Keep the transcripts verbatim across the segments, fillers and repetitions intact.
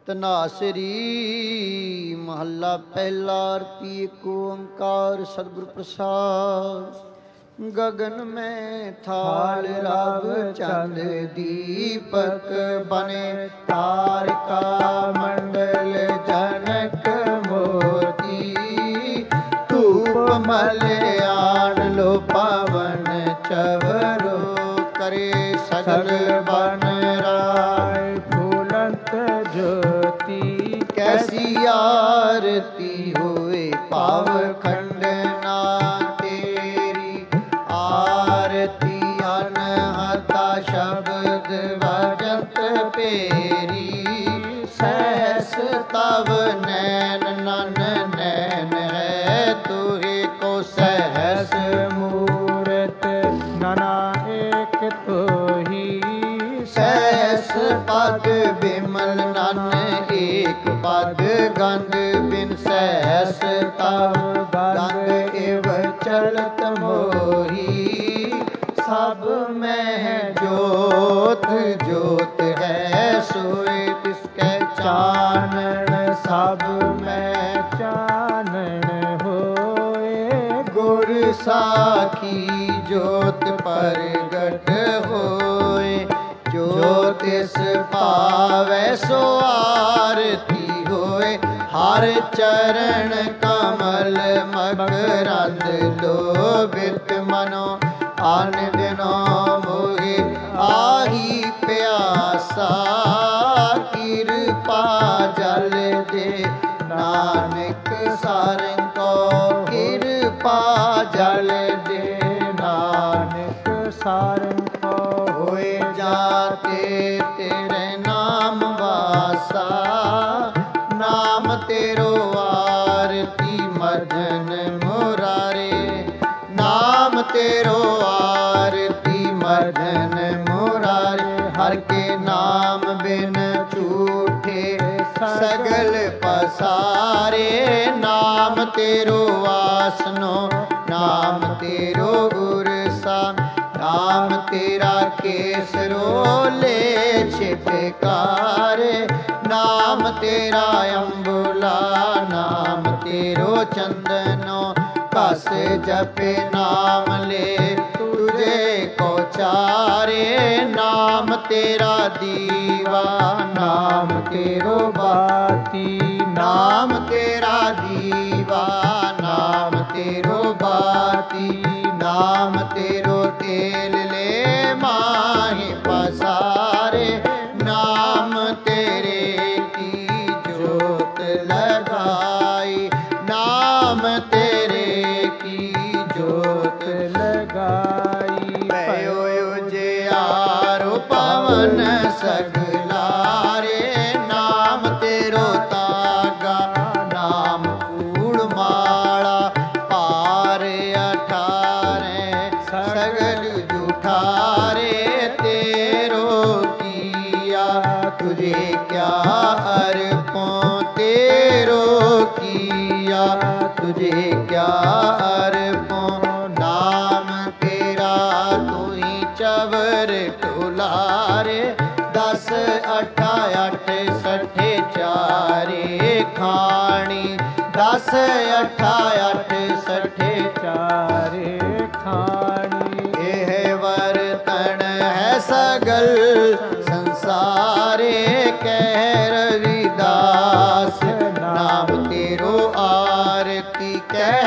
ਧਨਾਸਰੀ ਮਹੱਲਾ ਪਹਿਲਾ। ਆਰਤੀ ਏਕ ਓੰਕਾਰ ਸਤਿਗੁਰ ਪ੍ਰਸਾਦ। ਗगन में थाल रव चंद दीपक बने तारका मंडल जनक मोती धूप मलयान लो पावन चवरो करे सगल बन राय फूलंत ज्योति कैसी आरती होए पाव खंडना शब्द वजत पेरी सहस तव नैन नन नैन है तुहे को सहस मूरत नना एक तो ही सहस पद बिमल नन एक पद गंध बिन सहस तव गंध एव चलत मोही सब में जोत जोत है सोए तिसके चानन सब में चानन होए गुर साखी जोत प्रगट होए जो तिस पावै सो आरती होए हर चरण कमल मकरंद लोभित मनो आन दिनो मोहि आही प्यासा कृपा जल दे नानक सारंग को कृपा जल दे नानक सारंग को होए जाते तेरे नाम वासा नाम तेरो आरती मदन मुरारे नाम तेरो आरती मदन मुरारे हर के नाम बिन झूठे सगल पसारे नाम तेरो आसनो नाम तेरो गुर सा नाम तेरा केसरो ले छिपकारे नाम तेरा अम्बुला नाम तेरो चंदनो कस जपे नाम ले तुझे को चारे नाम तेरा दीवा नाम तेरो बाती नाम तेरा दीवा नाम तेरो बाती नाम तेरो तेल ले माही पसारे नाम तेरे की जोत लगाई नाम तेरे की जोत लगाई भयो उजियारो पवन सगलारे नाम तेरो तागा नाम फूल माला पार अठारे सगल जुठारे तेरो किया तुझे क्या अर्पों तेरो किया तुझे क्या अर्पों नाम तेरा तू ही चवर टुलारे दस अठा अठ सठे चारे खानी दस अठा अठ सठे चारे खानी एह वर्तन है सगल संसारे कह रविदास नाम तेरो आरती कह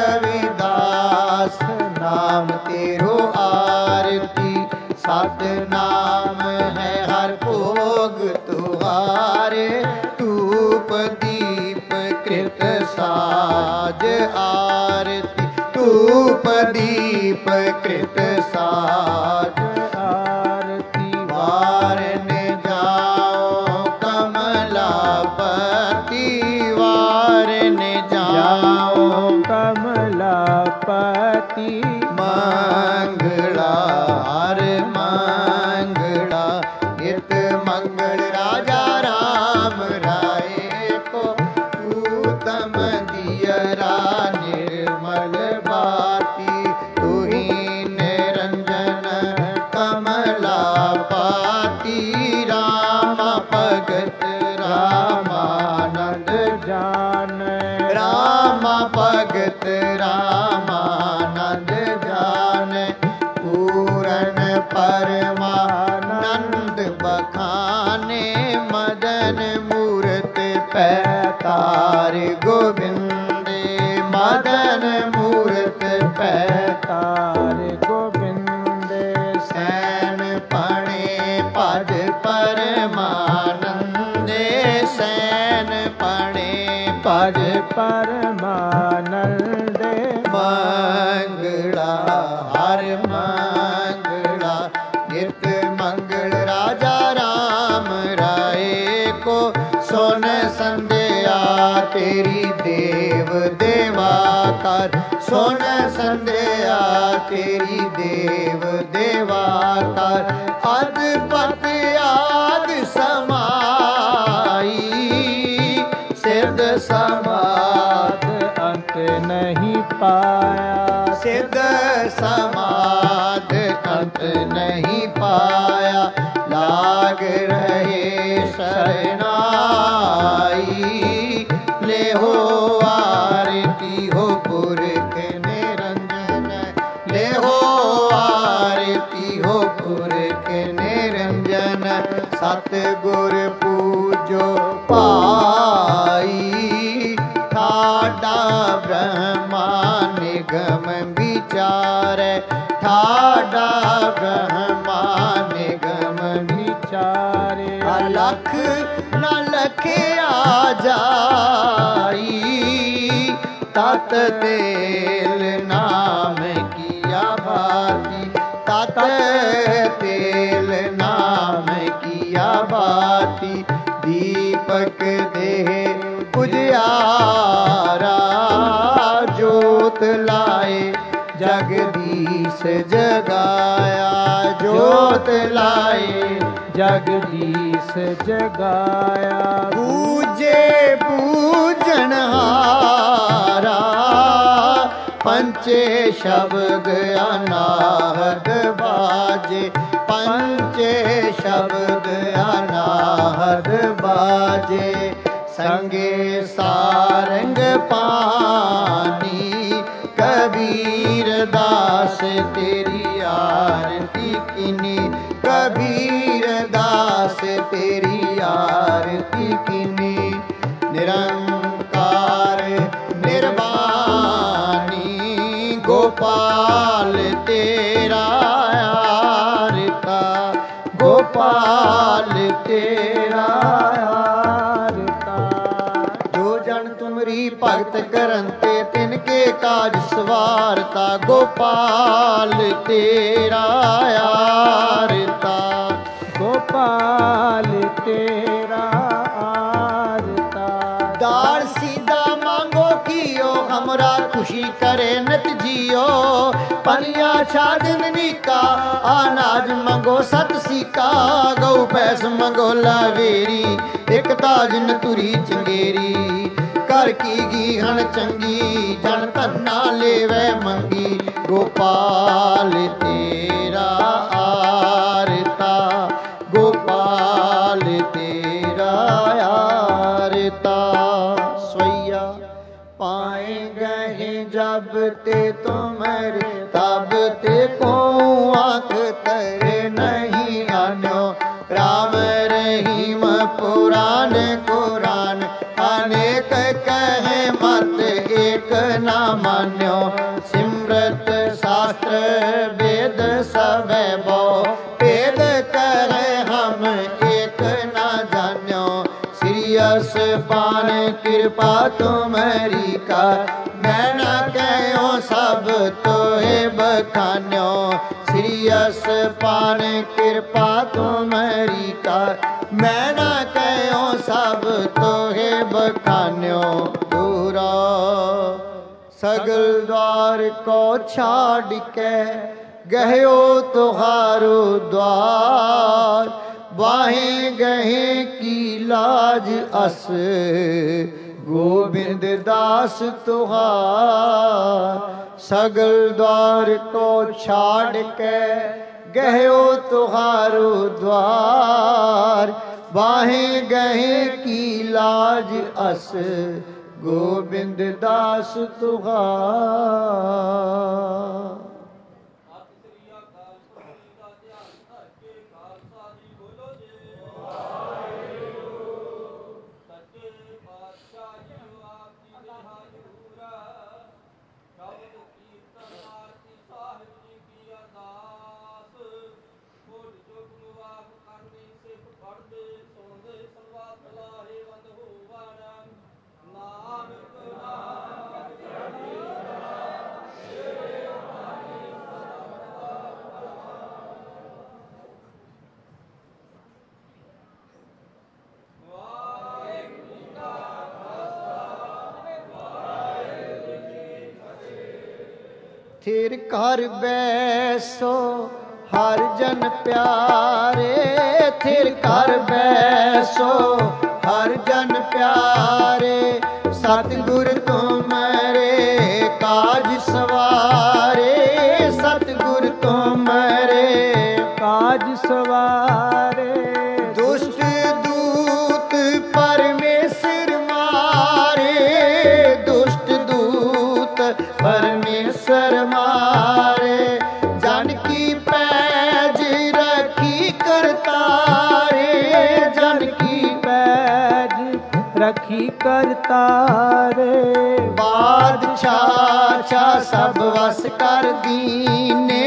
रविदास नाम तेरो आरती सत नाम है हर भोग तुहारे धूप दीप कृत साज आरती धूप दीप कृत साज आरती वारन जाओ कमलापति वारन जाओ कमलापति मंगला हर मंगला हित मंगल राजा राम राय को उत्तम दियरा निर्मल बाती तुही निरंजन कमला पाती राम भगत राम रामा भगत रामानंद जाने पूरन परमानंद बखाने मदन मूरत पैतार गोविंदे मदन मूरत पैतार गोविंदे सैन पणे पद परमानंदे सैन पणे पद परमानंदे मंगला हर मंगला नित मंगल राजा राम राय को सुन संध्या तेरी देव देवा कर सुन संध्या तेरी देव देवा कर अदपत आद समाई सिद्ध समाध अंत नहीं पाया सिद्ध समाध अंत नहीं पाया लाग रहे शरणाई ले हो आरती हो पुरख निरंजन ले हो आरती हो पुरख निरंजन सतगुर पूजो पाई ठाडा ब्रह्मा निगम विचार ठाडा ब्रह्मा निगम विचार अलख न लखिया जाई तत तेल नाम किया भाती तत तेल नाम किया भाती दीपक देह उजियारा जोत लाए जगदीश जगाया जोत लाए जगदीश जगाया पूजे पूजनहारा पंचे शब्द अनाहद बाजे पंचे शब्द अनाहद बाजे संगे सारंग पानी कबीर दास तेरी आरती किनी कबीर दास तेरी आरती किनी निरंकार निर्वाणी गोपाल तेरा आरता गोपाल तेरा भगत करंते तिनके काज सवारता गोपाल तेरा आरता गोपाल तेरा आरता दार सीधा मांगो कियो हमरा खुशी करे नत जियो पनिया छादन निका अनाज मंगो सत सीका गौ पैस मंगो लावेरी एक ताज नतुरी चंगेरी कर की गीहन चंगी जन धन्ना लेवे मंगी गोपाल तेरा आरता गोपाल तेरा आरता सोया पाए गए जब ते तुम्हारे तब ते को आंख तरे नहीं आन्यो राम रहीम पुराण कुरान अनेक कहे मत एक ना मान्यो सिमरत शास्त्र वेद सब बो वेद कहे हम एक ना जान्यो श्रीयस पान कृपा तुम्हारी का मैं ना कहो सब तोहे बखान्यो श्रीयस पान कृपा तुम्हारी का मैं ना कहो सब तोहे बखान्यो दूरा सगल द्वार को छाड़ के गयो तुहारो द्वार बाहें गहे की लाज अस गोविंद दास तुहार सगल द्वार को छाड़ के गयो तुहारो द्वार बाहें गहे की लाज अस गोविंद दास तुहार। थिर घर बैसो हर जन प्यारे, थिर घर बैसो हर जन प्यारे, सतगुर तुमरे काज सवारे, सतगुर तुमरे काज सवारे। दुष्ट दूत परमेश्वर मारे, दुष्ट दूत परमेश्वर मारे, जानकी पैज रखी करतारे, जानकी पैज रखी करतारे। बादशाह छा सब वस कर दीने,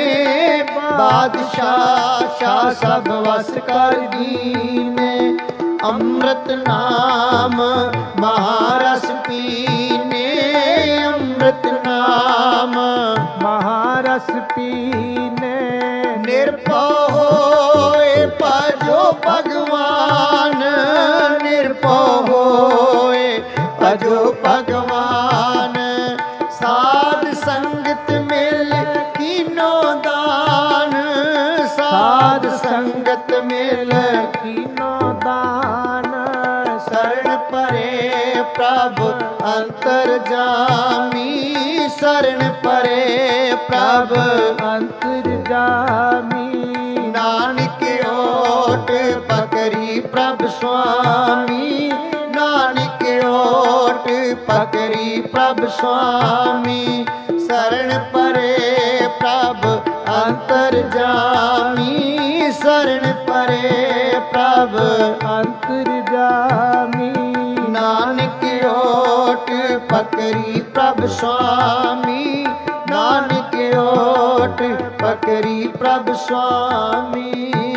बादशाह शाह सब वस कर दीने। अमृत नाम महारस पीने, अमृत नाम महारस पीने। निर्भय होए भजो भगवान, निर्भय होए भजो भगवान। साध संगत मिल कीनो दान, साध संगत मिल कीनो दान। शरण परे प्रभु अंतरजामी, शरण परे प्रभु अंतरजामी। नानक ओट पकड़ी प्रभु स्वामी, नानक ओट पकड़ी प्रभु स्वामी। शरण परे प्रभु अंतरजामी, शरण परे प्रभु अंतरजामी। नानक ओट पकड़ी प्रभु स्वामी, नानक ओट पकड़ी प्रभु स्वामी।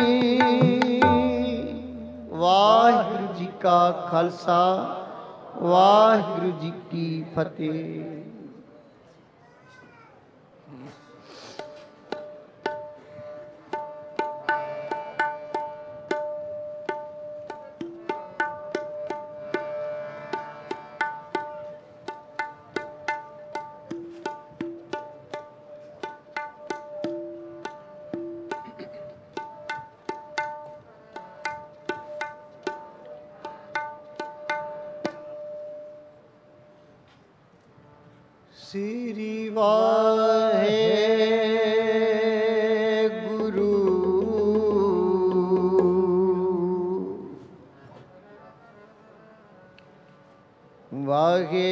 वाहिगुरु जी का खालसा, वाहिगुरु जी की फतेह। श्री वाहेगुरु वाहे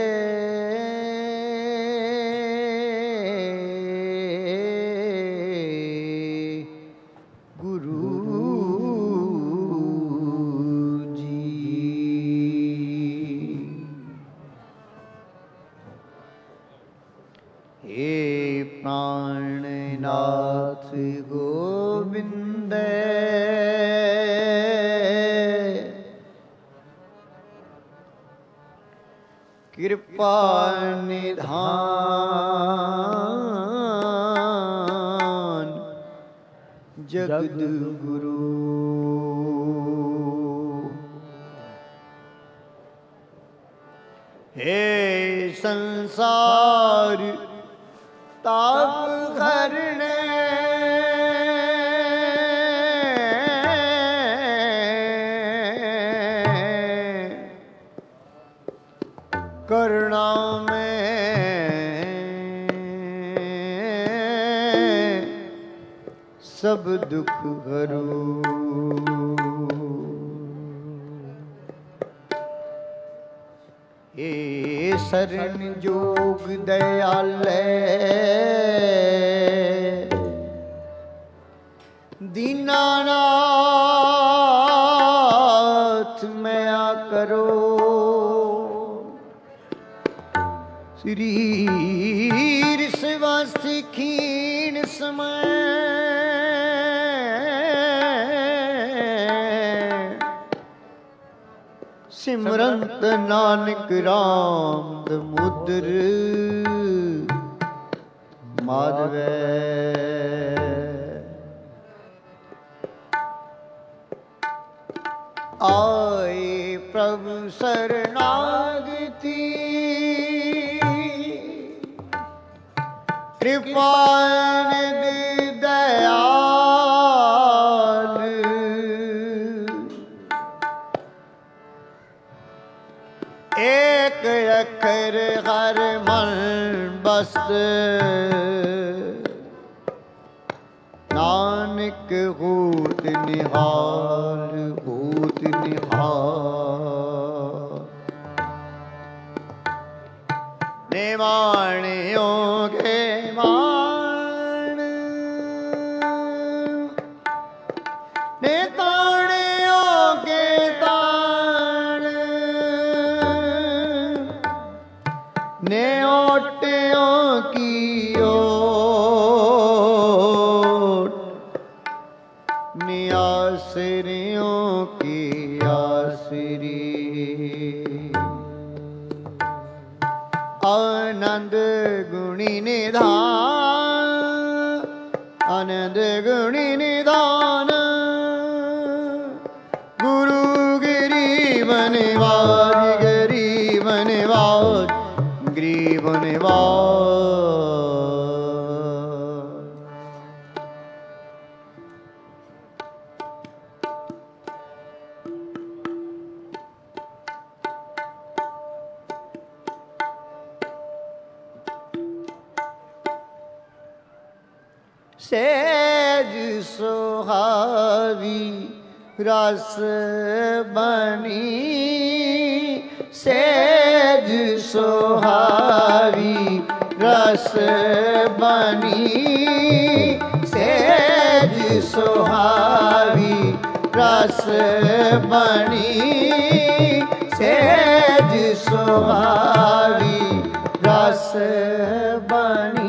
प्राणनाथ गोविंद कृपा निधान जगद गुरु। हे संसार ताप हरणे करुणा में सब दुख हरो। ਏ ਸਰਨ ਜੋਗ ਦਇਆਲੇ ਦੀਨਾਨਾਥ ਮਇਆ ਕਰੋ ਸਰੀਰ ਸਵਾਸੀ ਖੀਣ ਸਮੈ ਸਿਮਰੰਤ ਨਾਨਕ ਰਾਮ ਦਮੁਦਰ ਮਾਧਵੈ ਆਏ ਪ੍ਰਭੂ ਸਰਨਾਗਤੀ ਕਿਰਪਾ ਨਿਧਿ ਦਇਆਲ ਏਕ ਅੱਖਰ ਹਰ ਮਨ ਬਸਤ ਨਾਨਕ ਹੋਤ ਨਿਹਾਲ ਹੋਤ ਨਿਹਾਲ ਨਿਵਾਣਿਓ ਗੇ ਮਾਣ ਨੇ ਤਾਣਿਓ ਗੇ ਤਾਣ ਨੇ ਓਟਿਓ ਕੀਓ ਨਿਆਸਰਿਓ ਕੀ ਆਸਰੀ ਆਨੰਦ ਗੁਣੀ ਨਿਧਾਨ ਆਨੰਦ ਗੁਣੀ ਨਿਧਾਨ ਗੁਰੂ ਗਰੀਬ ਨਿਵਾਜ ਗਰੀਬ ਨਿਵਾਜ ਗਰੀਬ ਨਿਵਾਜ ਸਹਿਜ ਸੁਹਾਵੀ ਰਸ ਬਣੀ ਸਹਿਜ ਸੁਹਾਵੀ ਰਸ ਬਣੀ ਸਹਿਜ ਸੁਹਾਵੀ ਰਸ ਬਣੀ ਸਹਿਜ ਸੁਹਾਵੀ ਰਸ ਬਣੀ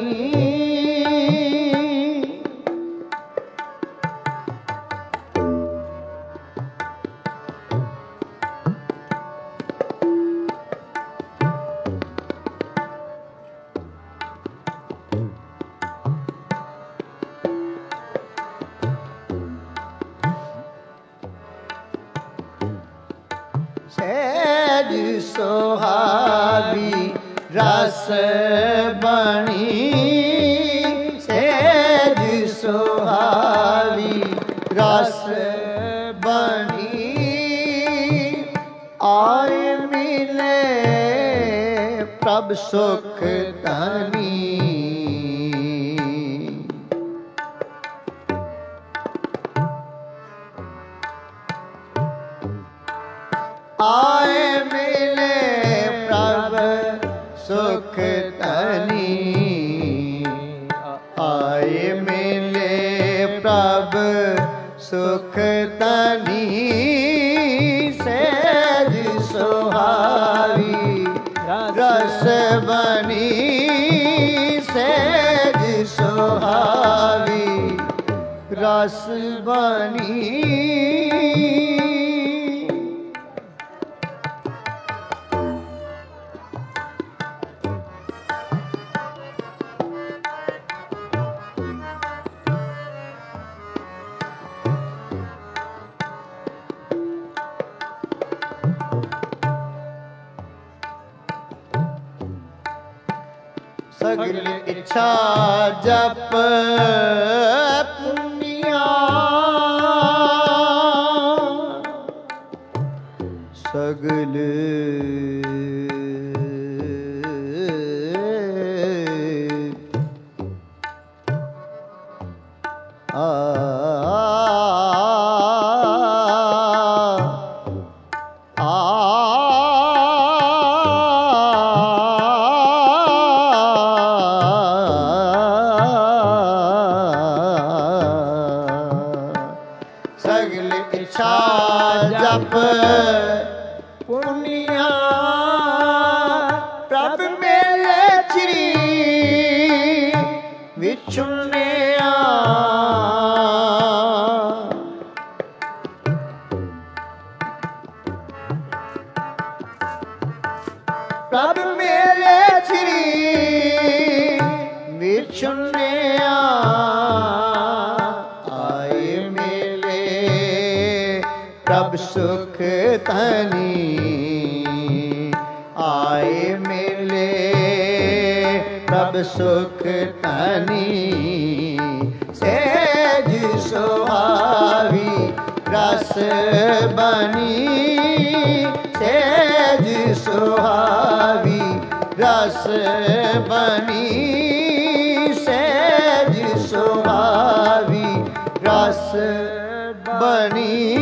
ਸਹਿਜ ਸੁਹਾਵੀ ਰਸ ਬਣੀ ਸਹਿਜ ਸੁਹਾਵੀ ਰਸ ਬਣੀ ਆਏ ਮਿਲੇ ਪ੍ਰਭ ਸੁਖ ਧਨੀ ਆਏ ਮਿਲੇ ਪ੍ਰਭ ਸੁਖ ਧਨੀ ਆਏ ਮਿਲੇ ਪ੍ਰਭ ਸੁਖ ਧਨੀ ਸਹਿਜ ਸੁਹਾਵੀ ਰਸ ਬਣੀ ਸਹਿਜ ਸੁਹਾਵੀ ਰਸ ਬਣੀ ਸਗਲ ਇੱਛਾ ਜਪ ਪੁਨੀਆ ਸਗਲ ਆ ਆ ਪੁੰਨਿਆ ਪ੍ਰਭ ਮੇਲੇ ਚਰੀ ਵਿਛੁੰਨਿਆ ਪ੍ਰਭ ਮੇਲੇ ਚਰੀ ਵਿਛੁੰਨਿਆ ਆਏ ਮੇਲੇ ਪ੍ਰਭ ਸੁਖ ਧਨੀ ਆਏ ਮੇਲੇ ਪ੍ਰਭ ਸੁਖ ਧਨੀ ਸਹਿਜ ਸੁਹਾਵੀ ਰਸ ਬਣੀ ਸਹਿਜ ਸੁਹਾਵੀ ਰਸ ਬਣੀ ਸਹਿਜ ਸੁਹਾਵੀ ਰਸ ਬਣੀ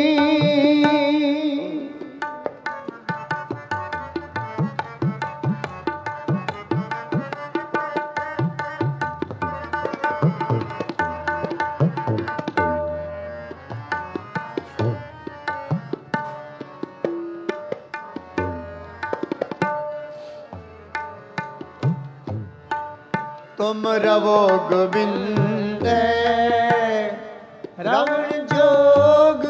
ਤੁਮ ਰਵੋ ਗੋਬਿੰਦ ਰਵਣ ਜੋਗ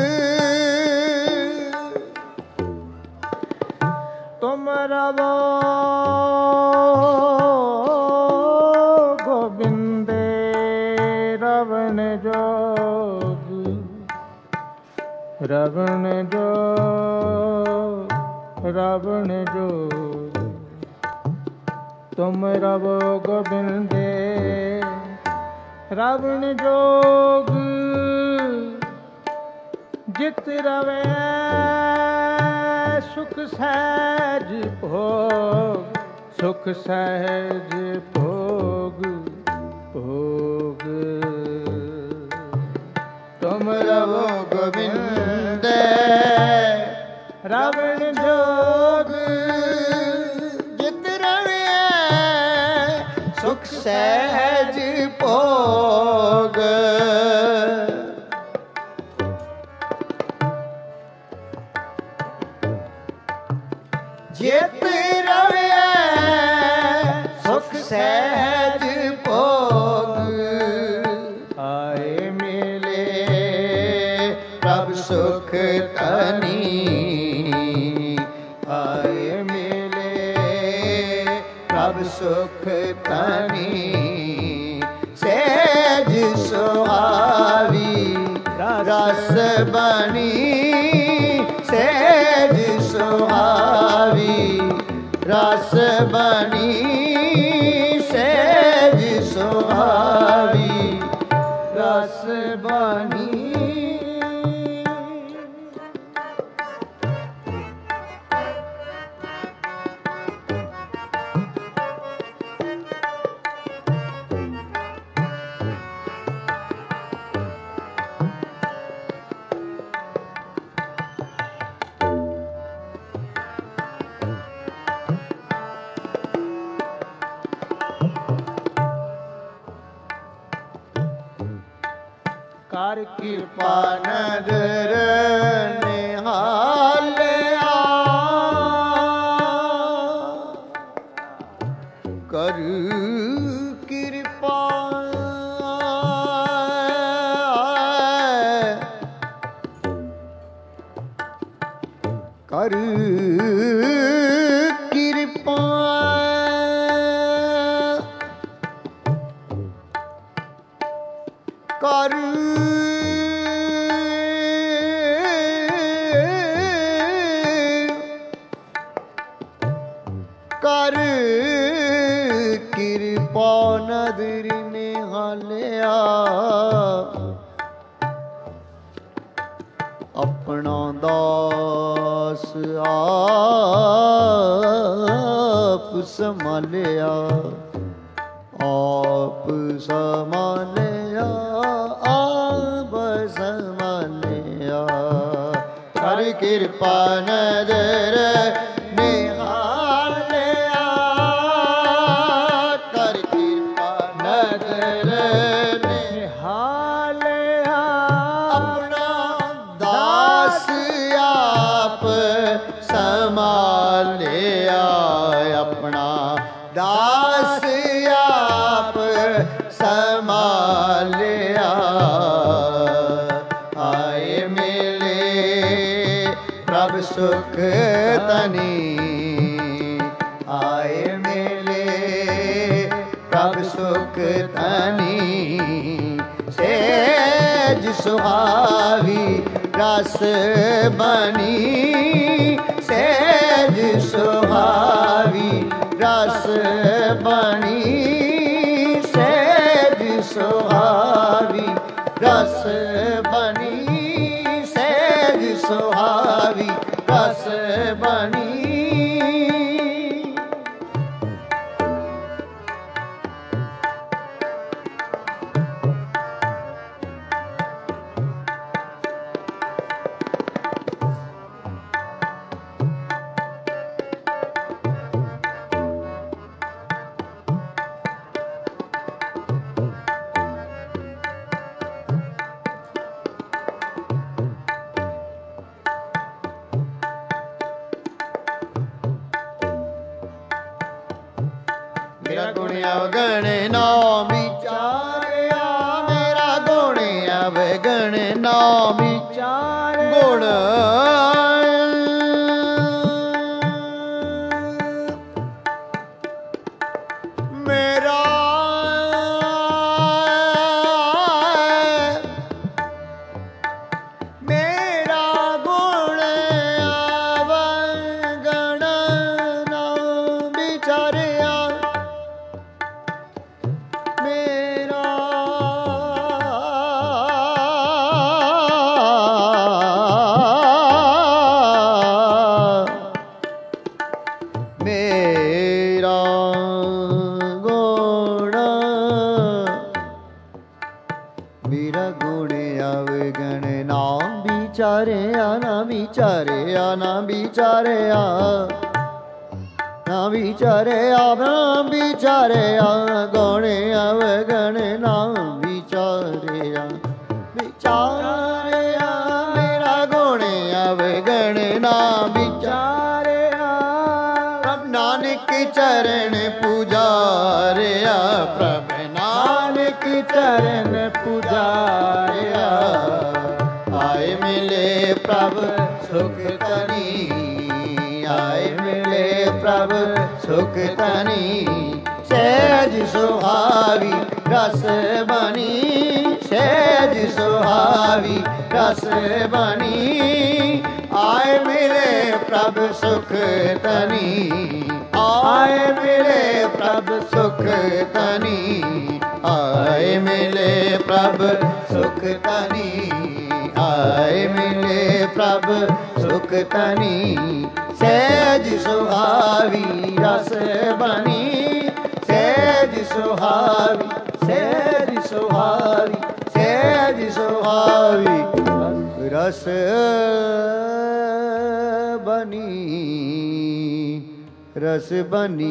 ਤੁਮ ਰਵੋ ਗੋਬਿੰਦ ਰਵਣ ਜੋਗ ਰਵਣ ਜੋਗ ਰਵਣ ਜੋਗ ਤੁਮ ਰਵੋ ਗੋਬਿੰਦੇ ਰਵਣ ਜੋਗ ਜਿਤ ਰਵੈ ਸੁਖ ਸਹਿਜ ਭੋਗ ਸੁਖ ਸਹਿਜ ਭੋਗ ਭੋਗ ਤੁਮ ਰਵੋ ਗੋਬਿੰਦੇ ਰਵਣ ਜੋਗ ਸੁਖ ਸਹਿਜ ਭੋਗ ਜਿਤ ਰਵਿਆ ਸੁਖ ਸਹਿਜ ਭੋਗ ਆਏ ਮੇਲੇ ਪ੍ਰਭ ਸੁਖ ਧਨੀ ਆਏ ਮੇਲੇ ਪ੍ਰਭ ਸੁਖ ਧਨੀ ਸਹਿਜ ਸੁਹਾਵੀ ਰਸ ਬਣੀ ਸਹਿਜ ਸੁਹਾਵੀ ਰਸ ਬਣੀ ਸਹਿਜ ਸੁਹਾਵੀ ਰਸ ਬਣੀ ਕਰ ਕਿਰਪਾ ਨਦਰ ਨਿਹਾਲਿਆ ਕਰ ਕਿਰਪਾ ਕਰ ਕਿਰਪਾ ਕਰ ਕਰ ਕਿਰਪਾ ਨਦਰ ਨਿਹਾਲਿਆ ਆਪਣਾ ਦਾਸ ਆਪ ਸੰਭਾਲਿਆ ਆਪ ਸੰਭਾਲਿਆ ਆਪ ਸੰਭਾਲਿਆ ਕਰ ਕਿਰਪਾ ਨਦਰ ਨਿਹਾਲਿਆ ਕਰ ਕਿਰਪਾ ਨਦਰ ਨਿਹਾਲਿਆ ਆਪਣਾ ਦਾਸ दास आप संभालिया आए मिले प्रभ सुख तनी आए मिले प्रभ सुख तनी सेज सुहावी रस बनी सेज सुहावी रस बनी सेज सुहावी रस बनी सेज सुहावी रस बनी। मेरा गुण अवगण नाम विचारिया मेरा गुण अवगण नाम विचार गुण मेरा मेरा गुण अवगण नाम विचारिया मेरा मेरा गुण मेरा गुण अवगण नाम विचारिया ना विचारिया ना विचारिया ना विचारिया ना विचारिया गुण अवगण ना विचारिया विचारिया मेरा गुण अवगण ना विचारिया प्रभ नानक चरण पुजारिया प्रभ नानक चरण पुजारिया आए मिले प्रभ सुख तनी आए मिले प्रभ सुख तनी सहज सुहावी रस बनी सहज सुहावी रस बनी आए मिले प्रभ सुख तनी आए मिले प्रभ सुख तनी आए मिले प्रभ सुख तनी आए मिले प्रभ सुख तनी सहज सुहावी रस बनी सहज सुहावी सहज सुहावी सहज सुहावी रस बनी रस बनी।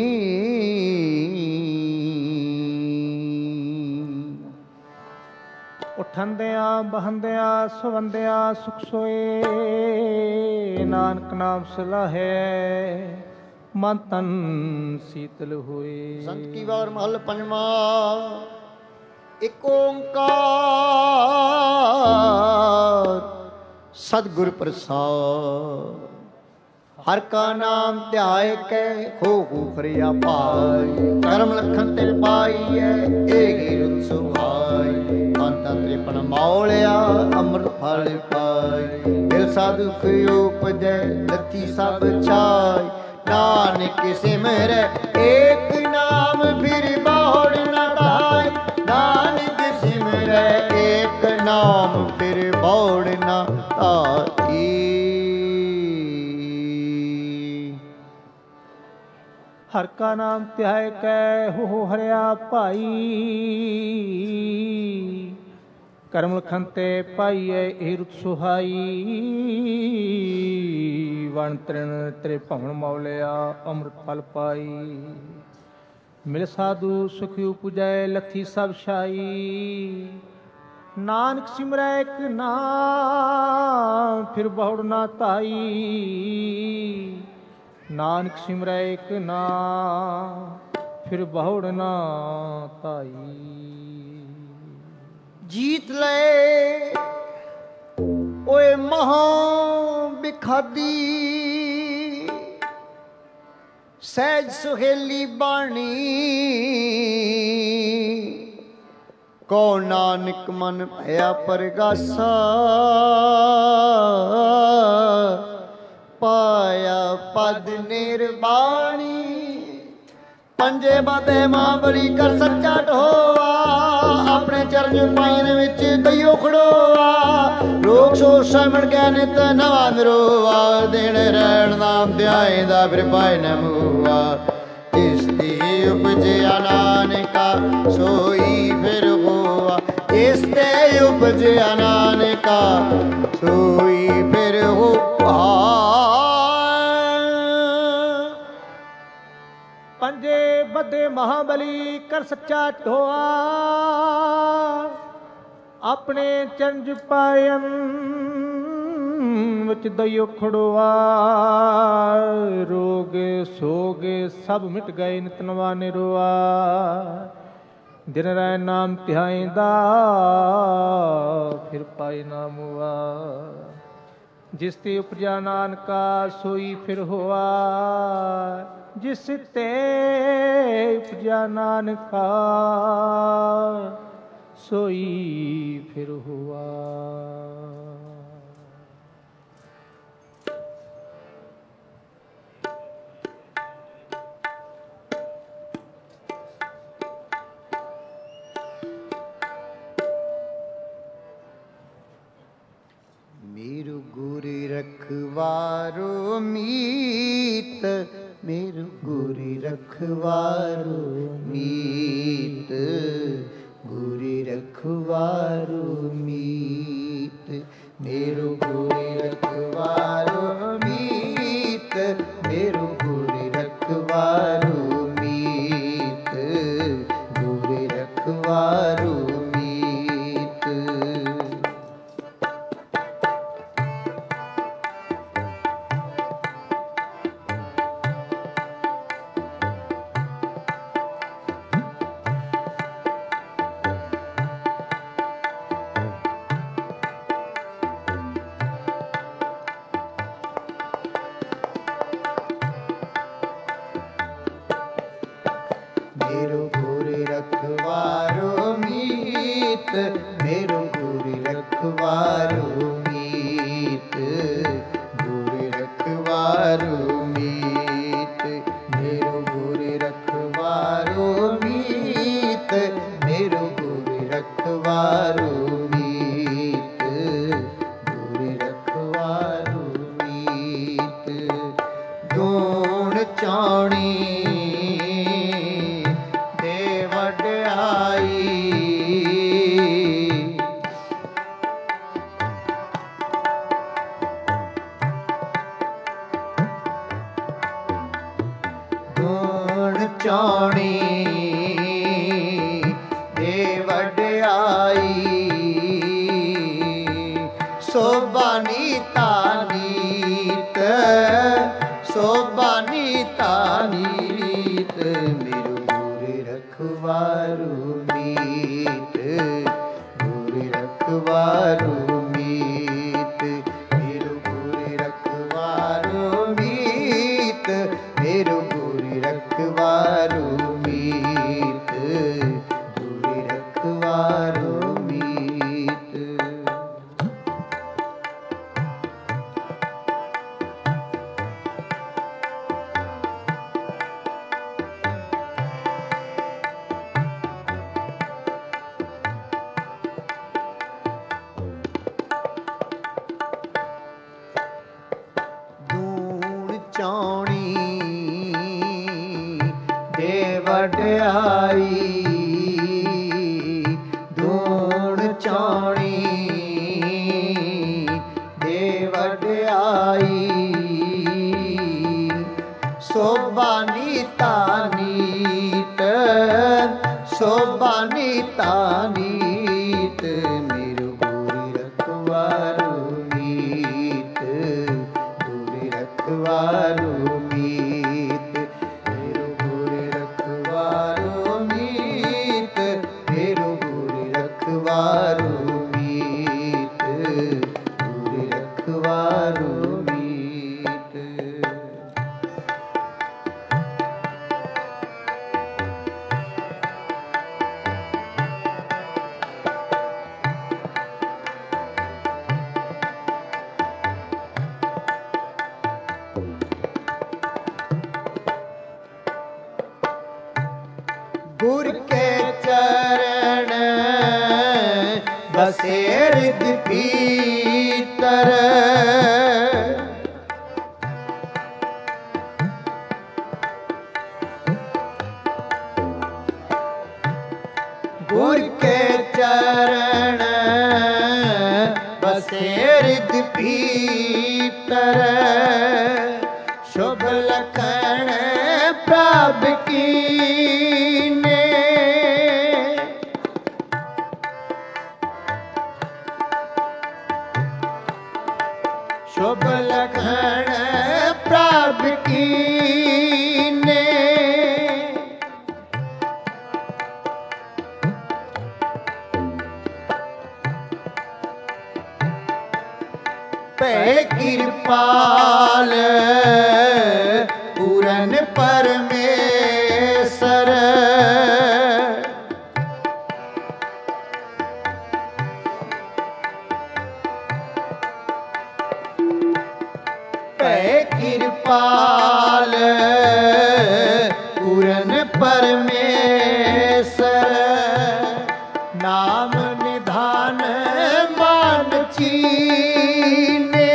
ਉਠੰਦਿਆਂ ਬਹੰਦਿਆਂ ਸਵੰਦਿਆਂ ਸੁਖ ਸੋਏ ਨਾਨਕ ਨਾਮ ਸਲਾਹੈ ਮਨ ਤਨ ਸੀਤਲ ਹੋਏ। ਸੰਤ ਕੀ ਵਾਰ ਮਹਲ ਪੰਜਵਾਂ ਇੱਕ ਓੰਕਾਰ सतगुर प्रसाद हर का नाम ध्याय के हो हो फरिया पाई कर्म लखन तिल पाई है एक रुत सुहाई अंत त्रिपन मौलिया अमृत फल पाई दिल साधु उपजै लथी सब छाई नानक सिमर एक नाम फिर बाहोड़ न पाई नानक सिमर एक नाम फिर बाहोड़ न आई। हर का नाम ध्याय कै हो हरिया भाई करम लखनते पाईए ए रुत सुहाई वन तृण तेरे भवन मौलिया अमृत फल पाई मिल साधु सुख उपजै लथी सब छाई नानक सिमरै एक नाम फिर बहुड़ ना ताई नानक सिमरै एक नाम फिर बहुड़ ना ताई। जीत ले ओए महा बिखादी सहज सुहेली बाणी को नानक मन भया परगासा पाया पद निर्वाणी पंजे बादे महाबली कर सच्चा ढोआ अपने चरण पाइन विच दइयो खड़ोआ लोक सोच समण गया नित नवा निरोआ दिन रहन नाम ध्याएंदा फिर पाए न मुआ इसती उपजया नानका सोई फिर हुआ इसते उपजया नानका सोई फिर हुआ। पंजे बदे महाबली कर सच्चा ढोआ अपने चंज पायन विच दइयो खड़ोआ रोग सोग सब मिट गए नित नवा निरोआ दिन राय नाम ध्याएंदा फिर पाए ना मुआ जिस ते उपजा नानका सोई फिर हुआ जिस ते उपजा नानका सोई फिर हुआ। मेरु गुरु रखवारो मीत मेरु गुरु रखवारो मीत गुरु रखवारो मीत मेरु गुरु रखवारो मीत मेरु गुरु रखवारो मीत गुरु रखवारो मेरु गुरु रखवारो मीत मेरु गुरु रखवारो मीत गुरु रखवारो मीत मेरु गुरु रखवारो मीत मेरु गुरु रखवारो मीत गुरु रखवारो मीत दोण चाणी चाणी दे वड्याई सोबानी तानीत सोबानी तानीत मेरु गुरु रखवारो मीत गुरु रखवारो मीत मेरु गुरु रखवारो मीत मेरु रखवारो मीत गुरु रखवारो मीत। दूण चाणी वड्याई दूण चाणी दे वड्याई सोबानी तानीत सोबानी तानीत मेरु गुरु रखवारो मीत गुरु रखवारो मीत मेरु गुरु रखवारो गुर के चरण बसे हृदय भीतर। गुर के चरण बसे हृदय भीतर। शुभ लखन प्रभ कीने। शुभ लखन प्रभ कीने। पै कृपाल पूरन परमेश्वर। पै कृपाल पूरन परमेश्वर। नाम निधान मान चीने।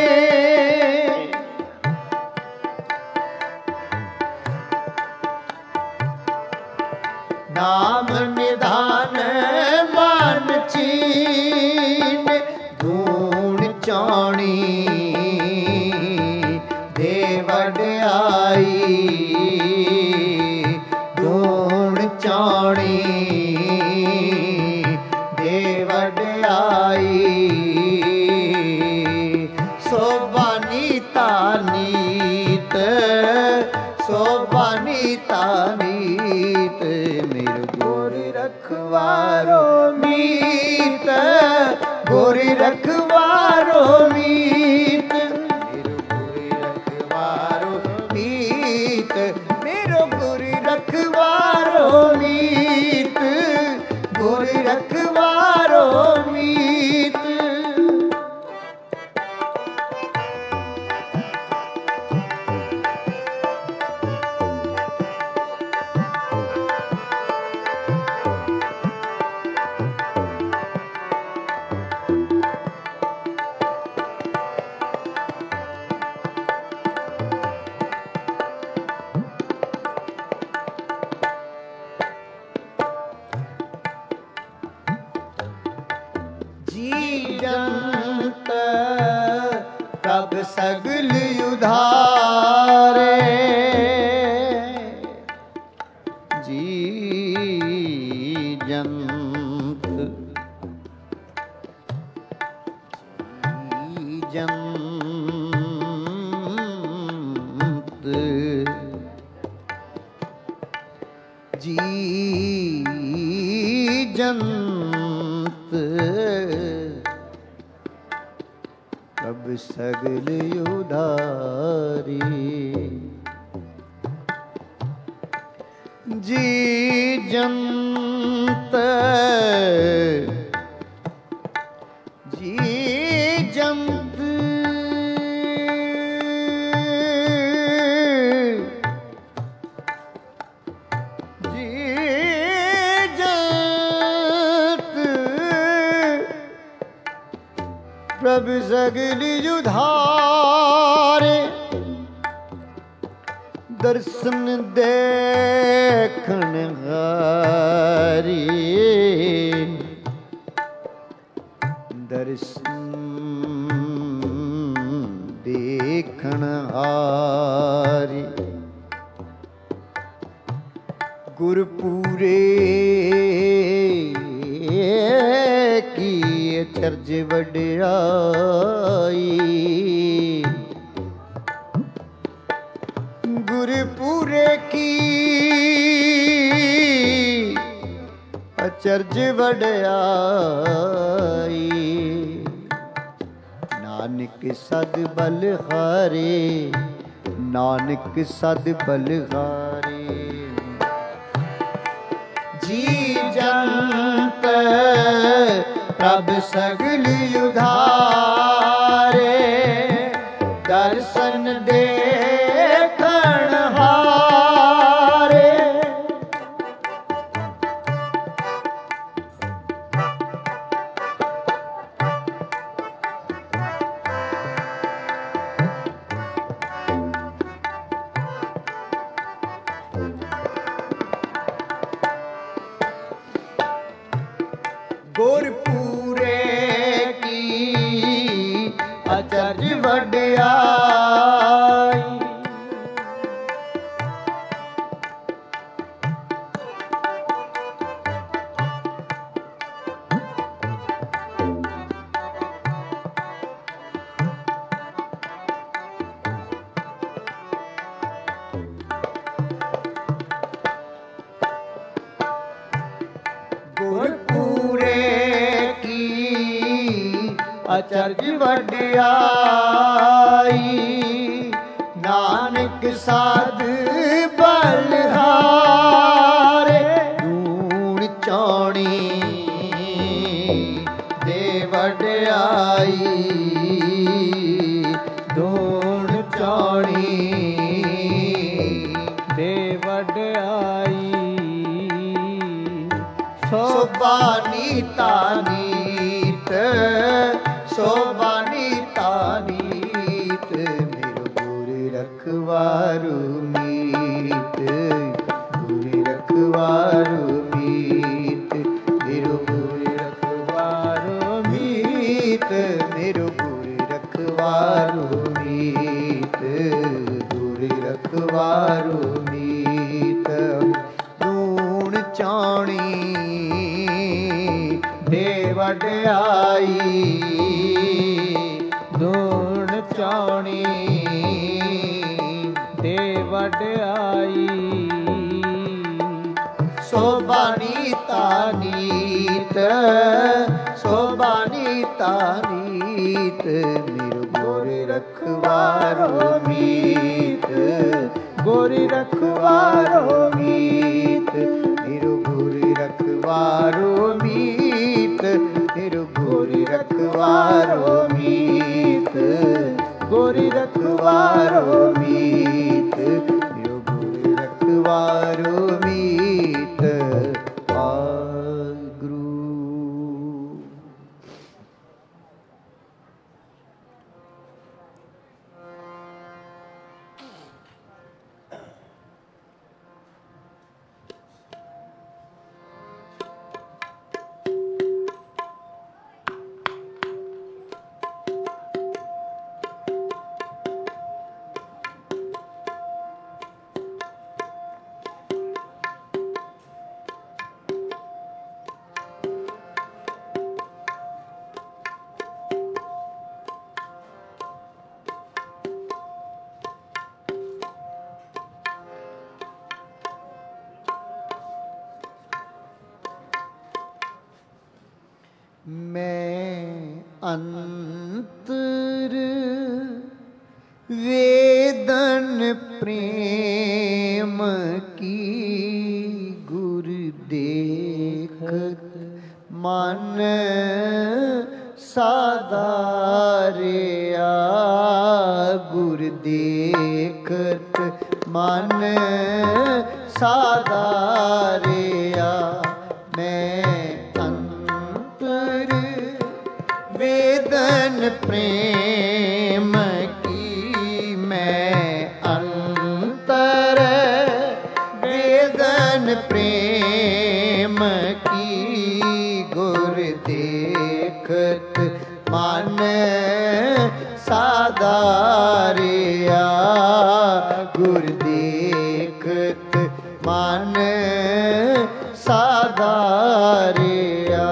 नाम निधान मान चीन। धूण चाणी दे वड्याई। धूण चाणी दे वड्याई। सोभानी तानीत सोभानी तानीत। मेरे गुर रखवारो मीत। गुर रखवारो मीत। मेरो गुर रखवारो मीत। मेरो गुर रखवारो मीत। गुर रखवारो मीत। जंत प्रभ सगल उधारे। जी जंत जी जंत जी जंत प्रभ सगल उधारी। जी जंत जी जंत जी जंत प्रभ सगल उधारे। दर्शन देखन हारी। दर्शन देखन हारी। गुरपुरे की अचरज वड्याई। गुरपुरे की अचरज वड्याई। नानक सद बलहारे। नानक सद बलहारे। जी जंत प्रभ सगल उधारे। दर्शन देखन हारे। ਗੁਰਪੂਰੇ ਕੀ ਅਚਰਜ ਵਡਿਆਈ। ਅਚਰਜ ਵਡਿਆਈ। ਨਾਨਕ ਸਾਧ ਬਲਿਹਾਰੇ ਦੂਣ ਚੌਣੀ ਦੇ ਵਡਿਆਈ। ਦੂਣ ਚੌਣੀ ਦੇ ਵਡਿਆਈ। ਸੋਭਾ ਨੀਤਾ ਨੀਤ ਸੋਭਾ ਨੀਤਾ ਨੀਤ। ਮੇਰੋ ਗੁਰ ਰਖਵਾਰੂ ਮੀਤ। ਗੁਰ ਰਖਵਾਰੂ ਮੀਤ। ਮੇਰੋ ਗੁਰ ਰਖਵਾਰੂ ਮੀਤ। ਮੇਰੋ ਗੁਰ ਰਖਵਾਰੂ ਮੀਤ। ਗੁਰ ਰਖਵਾਰੂ ਮੀਤ। ਦੂਣ ਚਾਉਣੀ ਦੇ ਵਡਿਆਈ। ਦੂਣ ਚਾਉਣੀ ਦੇ ਵਡਿਆਈ। ਸੋਭਾ ਨੀਤਾ ਨੀਤ ਸੋਭਾ ਨੀਤਾ ਨੀਤ। ਮੇਰੋ ਗੁਰ ਰਖਵਾਰੋ ਮੀਤ। ਗੁਰ ਰਖਵਾਰੋ ਮੀਤ। ਮੇਰੋ ਗੁਰ ਰਖਵਾਰੋ ਮੀਤ। ਮੇਰੋ ਗੁਰ ਰਖਵਾਰੋ ਮੀਤ। ਗੁਰ ਰਖਵਾਰੋ ਮੀਤ। ਮੇਰੋ ਗੁਰ ਰਖਵਾਰੋ ਮੀਤ। ਵਾਹਿਗੁਰੂ। ਮੈਂ ਅੰਤਰ ਵੇਦਨ ਪ੍ਰੇਮ ਕੀ ਗੁਰ ਦੇਖਤ ਮਨ ਸਾਧਾਰਿਆ। ਗੁਰ ਦੇਖਤ ਮਨ ਸਾਧਾਰਿਆ। ਮੈਂ ਵੇਦਨ ਪ੍ਰੇਮ ਕੀ ਮੈਂ ਅੰਤਰ ਵੇਦਨ ਪ੍ਰੇਮ ਕੀ ਗੁਰ ਦੇਖਤ ਮਨ ਸਾਧਾਰਿਆ। ਗੁਰ ਦੇਖਤ ਮਨ ਸਾਧਾਰਿਆ।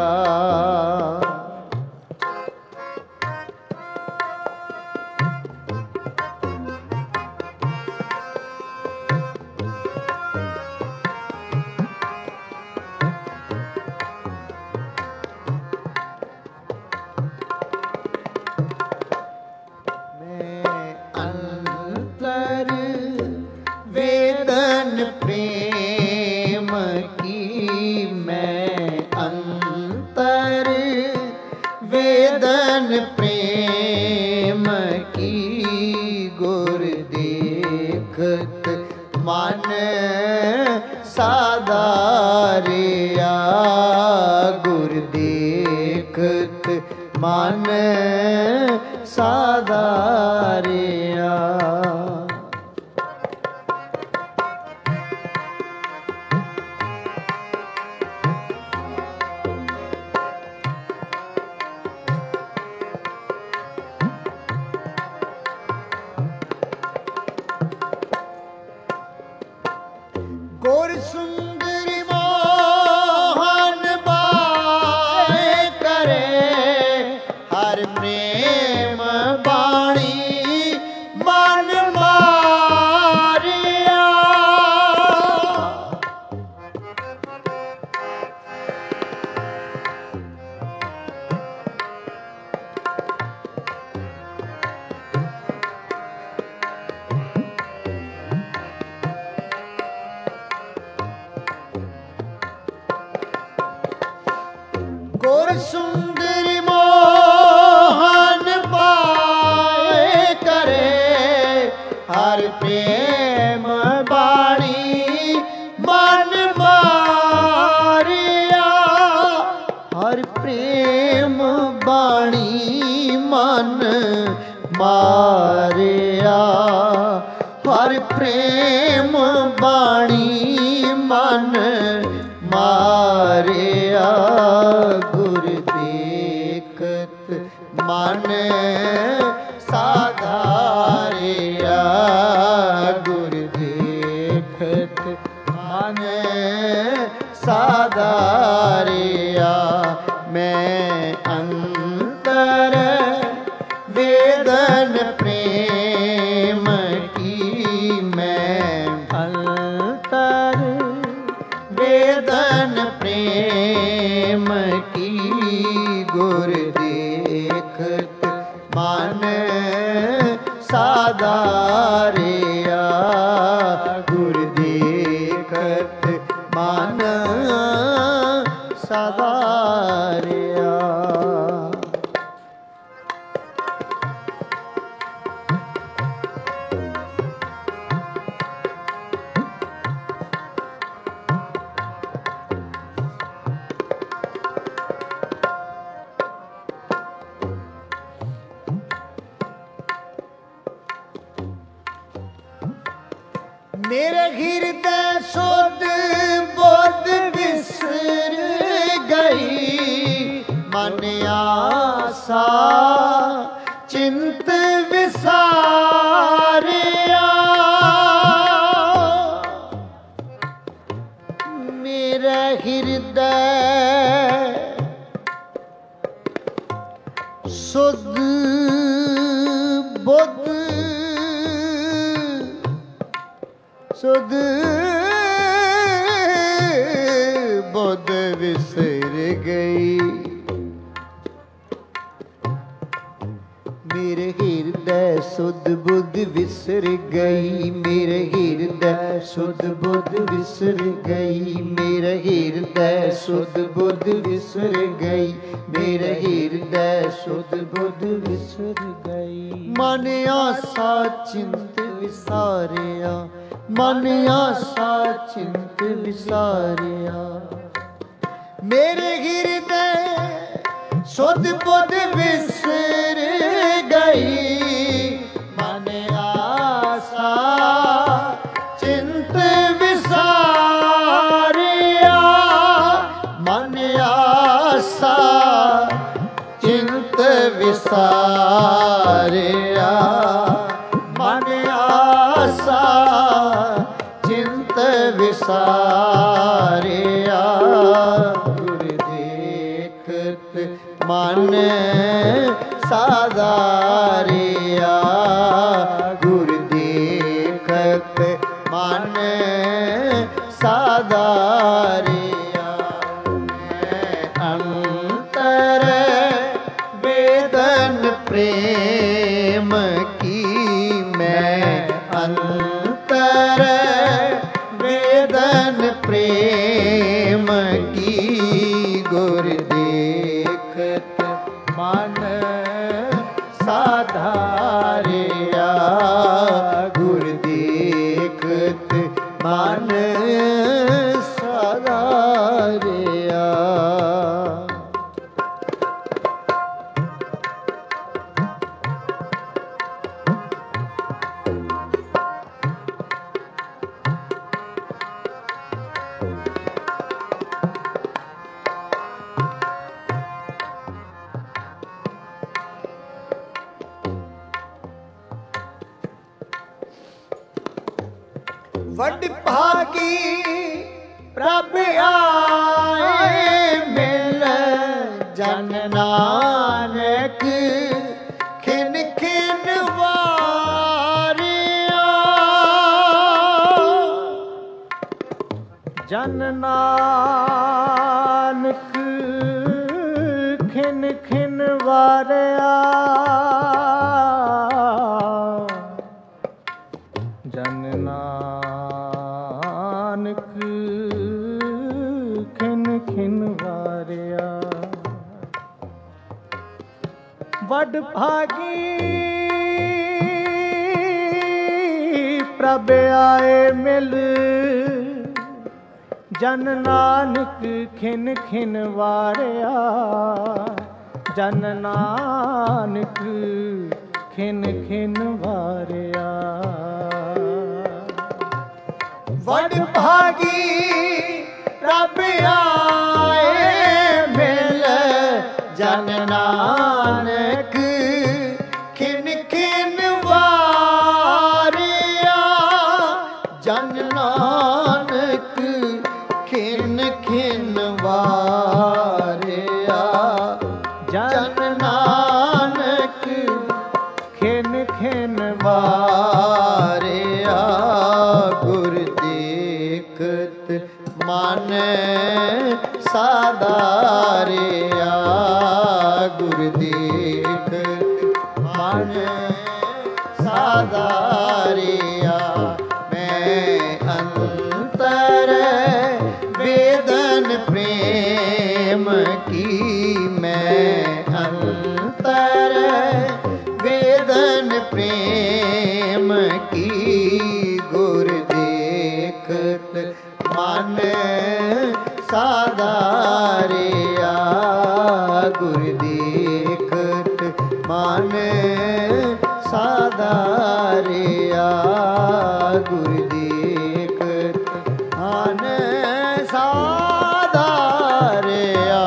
ਵੇਦਨ ਪ੍ਰੇਮ ਕੀ ਮੈਂ ਅੰਤਰ ਵੇਦਨ ਪ੍ਰੇਮ ਕੀ ਗੁਰ ਦੇਖਤ ਮਨ ਸਾਧਾਰਿਆ। ਗੁਰ ਦੇਖਤ ਮਨ ਸਾਧਾਰਿਆ। ਗੁਰ ਸੁੰਦਰ ਮੋਹਨ ਪਾਏ ਕਰੇ ਹਰ ਪ੍ਰੇਮ ਬਾਣੀ ਮਨ ਮਾਰਿਆ ਹਰ ਪ੍ਰੇਮ ਬਾਣੀ ਮਨ ਮਾਰਿਆ ਹਰ ਪ੍ਰੇਮ ਬਾਣੀ ਮਨ ਮਾਰਿਆ ਗੁਰ ਦੇਖਤ ਮਨ ਸਾਧਾਰਿਆ ਗੁਰ ਦੇਖਤ ਮਨ ਸਾਧਾਰਿਆ ਮੈਂ ਅੰਤਰ वेदन प्रेम की मैं अंतर वेदन प्रेम की गुर देखत मन साधारिया गुर देखत मन साधारिया। मेरे हृदय सुध बुध विसर गई मन आसा चिंत विसारिया मेरा हृदय सुध बुध सुध बुध विसर गई मेरे हृदय सुध बुध विसर गई मेरे हृदय सुध बुध विसर गई मेरे हृदय सुध बुध विसर गई मेरे हृदय सुध बुध विसर गई मन आसा चिंत विसारिया मन आसा चिंत विसारिया मेरे हृदय सुध बुध विसर गई मन आसा चिंत विसारिया मन आसा चिंत विसारिया मन आसा चिंत विसारिया गुर देखत मन साधारिया गुर देखत मन साधारिया मैं अंतर वेदन प्रेम की मैं अंतर वेदन प्रेम की गुर देखत मन साधारिया गुर देखत मन साधारिया। वड भागी प्रभ आए मिल जन नानक खिन खिन वारिया जन नानक खिन खिन वारिया जन नानक खिन खिन वारिया ਵੱਡ ਭਾਗੀ ਪ੍ਰਭ ਆਏ ਮਿਲ, ਜਨ ਨਾਨਕ ਖਿਨ ਖਿਨ ਵਾਰਿਆ, ਜਨ ਨਾਨਕ ਖਿਨ ਖਿਨ ਵਾਰਿਆ। ਵੱਡ ਭਾਗੀ ਪ੍ਰਭ ਆਏ ਮਿਲ, ਜਨ ਨਾਨਕ ਖਿਨ ਖਿਨ ਵਾਰਿਆ, ਜਨ ਨਾਨਕ ਖਿਨ ਖਿਨ ਵਾਰਿਆ, ਜਨ ਨਾਨਕ ਖਿਨ ਖਿਨ ਵਾਰਿਆ। ਗੁਰ ਦੇਖਤ ਮਨ ਸਾਧਾਰਿਆ, ਗੁਰ ਦੇਖਤ ਮਨ ਸਾਧਾਰਿਆ। ਮੈਂ ਅੰਤਰ ਵੇਦਨ ਪ੍ਰੇਮ ਕੀ, ਮੈਂ ਅੰਤਰ ਵੇਦਨ ਪ੍ਰੇਮ ਕੀ। ਗੁਰ ਦੇਖਤ ਮਨ ਸਾਧਾਰਿਆ, ਗੁਰ ਦੇਖਤ ਮਨ ਸਾਧਾਰਿਆ, ਗੁਰ ਦੇਖਤ ਮਨ ਸਾਧਾਰਿਆ।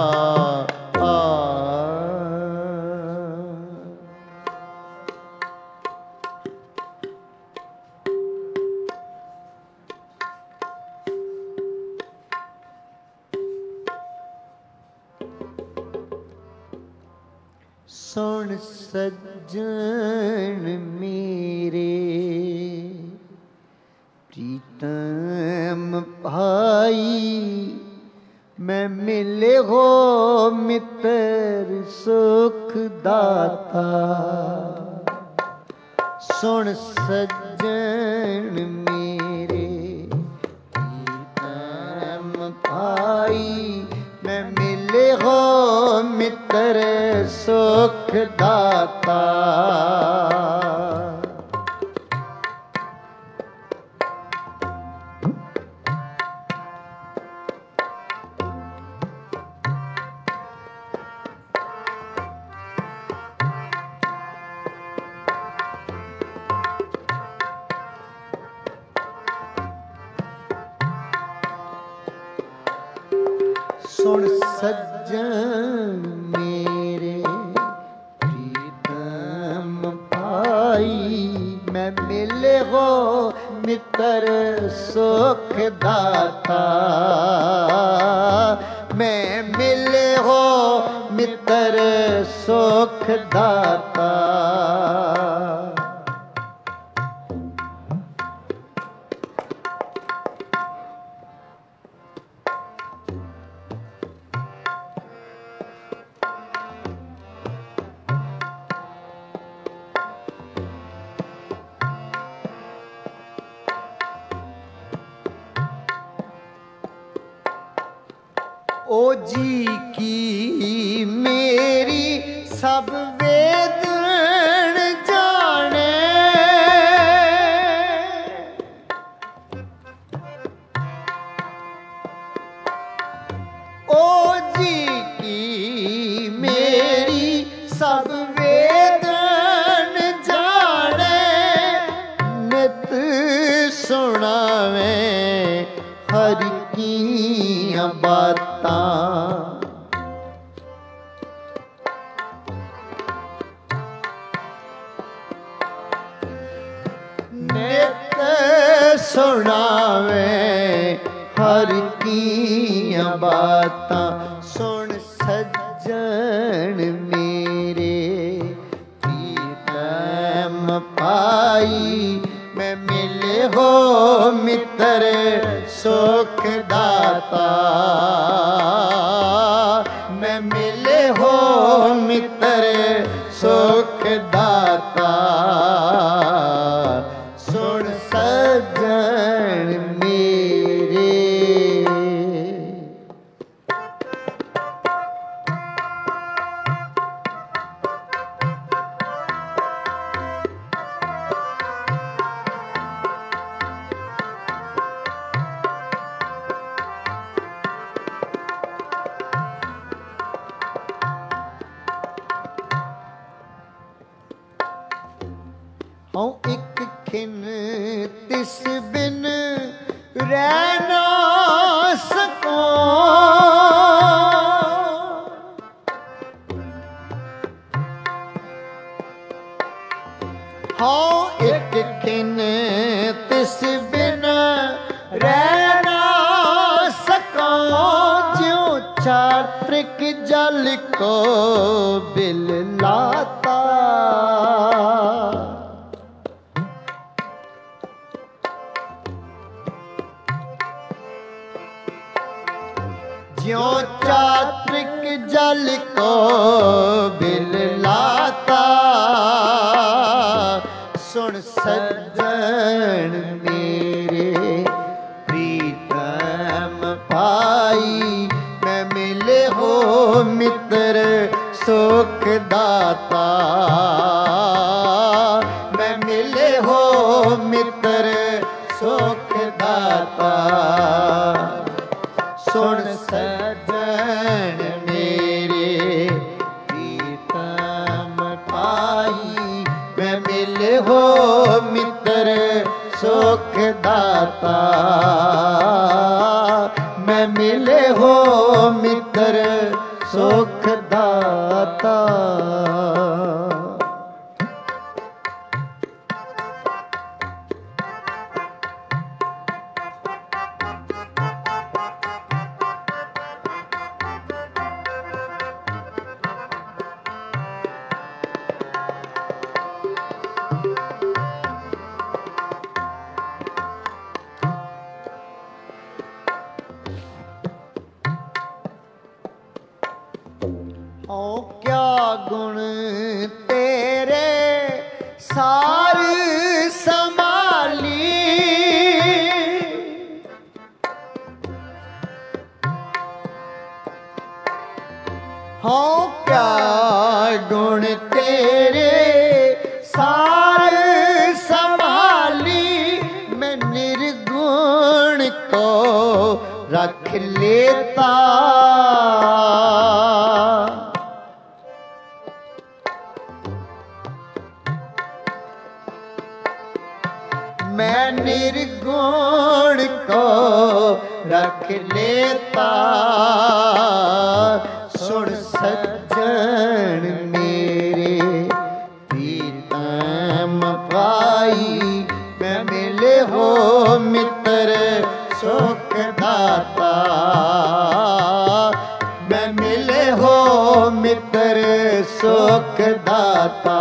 ਸੁਣ ਸੱਜਣ ਮੇਰੇ ਪ੍ਰੀਤਮ ਭਾਈ, ਮੈਂ ਮਿਲੇ ਹੋ ਮਿੱਤਰ ਸੁਖ ਦਾਤਾ। ਸੁਣ ਸੱਜਣ ਮੇਰੇ ਪ੍ਰੀਤਮ ਭਾਈ, ਮੈਂ ਮਿਲੇ ਹੋ ਮਿੱਤਰ ਸੁਖ ਦਾਤਾ। ਸੁਣ ਸੱਜਣ ਮੇਰੇ ਪ੍ਰੀਤਮ ਭਾਈ, ਮੈਂ ਮਿਲੇ ਹੋ ਮਿੱਤਰ ਸੁਖ ਦਾਤਾ। ਮੈਂ ਮਿਲੇ ਹੋ ਮਿੱਤਰ ਸੁਖ ਦਾਤਾ। ਓ ਜੀ ਕੀ ਮੇਰੀ ਸਭ ਵੇਦਨ ਜਾਣੇ, ਓ ਜੀ ਕੀ ਮੇਰੀ ਸਭ ਵੇਦਨ ਜਾਣੇ। ਨਿਤ ਸੁਣਾਵੇਂ ਹਰਿ ਕੀਆਂ ਬਾਤਾਂ, ਨਿਤ ਸੁਣਾਵੇਂ ਹਰਿ ਕੀਆਂ ਬਾਤਾਂ। ਸੁਣ ਸੱਜਣ ਮੇਰੇ ਪ੍ਰੀਤਮ ਭਾਈ, ਮੈਂ ਮਿਲੇ ਹੋ ਮਿੱਤਰ ਸੁਖ ਦਾਤਾ। ਮੈਂ ਮਿਲੇ ਹੋ ਮਿੱਤਰ ਸੁਖ ਦਾਤਾ। ਸੁਣ ਸੱਜਣ ਮੇਰੇ ਹਉ ਇੱਕ ਖਿਨ ਤਿਸ ਬਿਨ ਰਹਿ ਨਾ ਸਕੋ। ਹਉ ਇੱਕ ਖਿਨ ਤਿਸ ਬਿਨ ਰਹਿ ਨਾ ਸਕੋ। ਜਿਉ ਚਾਤ੍ਰਿਕ ਜਲ ਕੋ ਬਿਲ ਲਾਤਾ। ਜਿਉ ਚਾਤ੍ਰਿਕ ਜਲ ਕੋ ਬਿਲ ਲਾਤਾ। ਸੁਣ ਸੱਜਣ ਮੇਰੇ ਪ੍ਰੀਤਮ ਪਾਈ। ਮੈਂ ਮਿਲੇ ਹੋ ਮਿੱਤਰ ਸੁਖ ਦਾਤਾ। ਮੈਂ ਮਿਲੇ ਹੋ ਮਿੱਤਰ ਸੁਖ ਦਾਤਾ। ਸੁਣ ਸੱਜਣ ਮੇਰੇ ਪ੍ਰੀਤਮ ਪਾਈ। ਮੈਂ ਮਿਲੇ ਹੋ ਮਿੱਤਰ ਸੁਖ ਦਾਤਾ। ਮੈਂ ਮਿਲੇ ਹੋ ਮਿੱਤਰ ਸੁਖ ਦਾਤਾ। ਓ ਕਿਆ ਗੁਣ ਤੇਰੇ ਸਾਰ ਸੰਭਾਲੀ। ਹਉ ਕਿਆ ਗੁਣ ਤੇਰੇ ਸਾਰ ਸੰਭਾਲੀ। ਮੈਂ ਨਿਰਗੁਣ ਕੋ ਰੱਖ ਲੇਤਾ। मैं निर्गुण को रख लेता। सुन सज्जन मेरे प्रीतम पाई। मैं मिले हो मित्र सुख दाता। मैं मिले हो मित्र सुख दाता।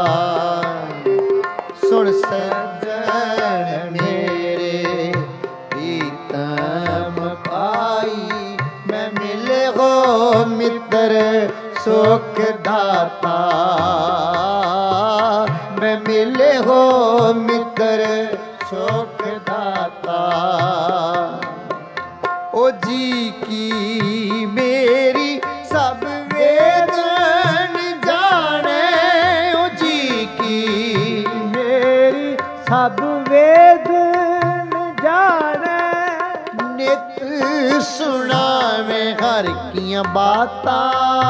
सुन सज्जन मेरे प्रीतम पाई। मैं मिले हो मित्र सुख दाता। मैं मिले हो मित्र सुख दाता। ओ जी की मेरी सब वेदन जाने। ओ जी की मेरी सब वेदन जाने। नित सुनावे हर कियां बातां।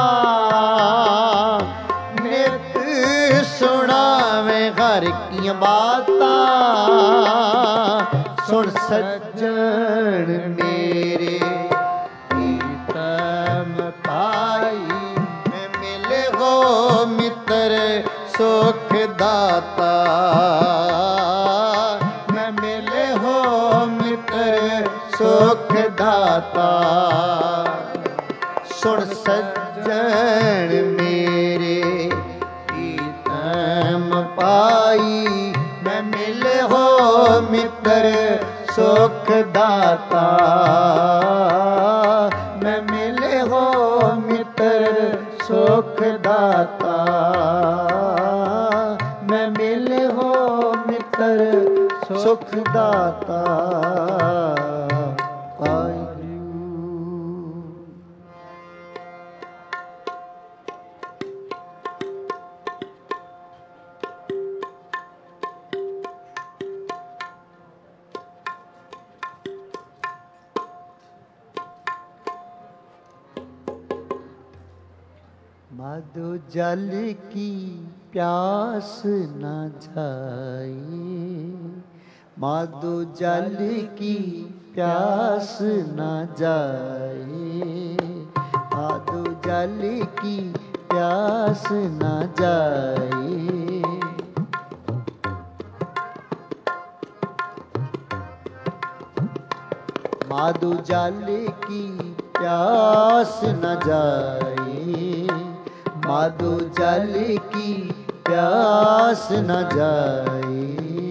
नित सुनावे हर कियां बातां। सुन सज्जन मेरे प्रीतम पाई। मैं मिले हो मित्र सुख दाता। मैं मिले हो मित्र सुख दाता। सुन सज्जन मेरे प्रीतम पाई। मैं मिले हो मित्र सुख दाता। मैं मिले हो मित्र सुख दाता। मैं मिले हो मित्र सुख दाता। माधो जल की प्यास न जाए, माधो जल की प्यास न जाए, माधो जल की प्यास न जाए। माधो जल की प्यास न जाए, माधो जल की प्यास न जाए।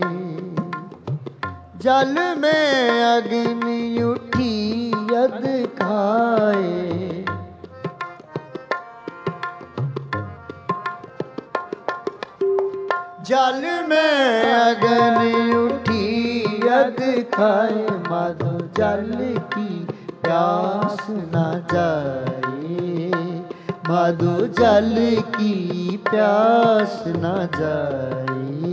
जल में अग्नि उठी यद खाए, जल में अग्नि उठी यद खाए, माधो जल की प्यास न जाए, माधो जल की प्यास न जाए।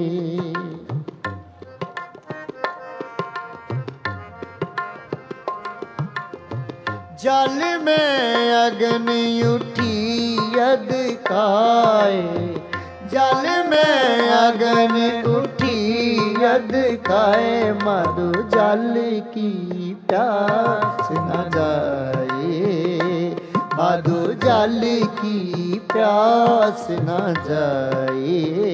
जल में अग्नि उठी यद खाए, जल में अग्नि उठी यद खाए, माधो जल की प्यास न जाए, माधो जल की प्यास न जाए।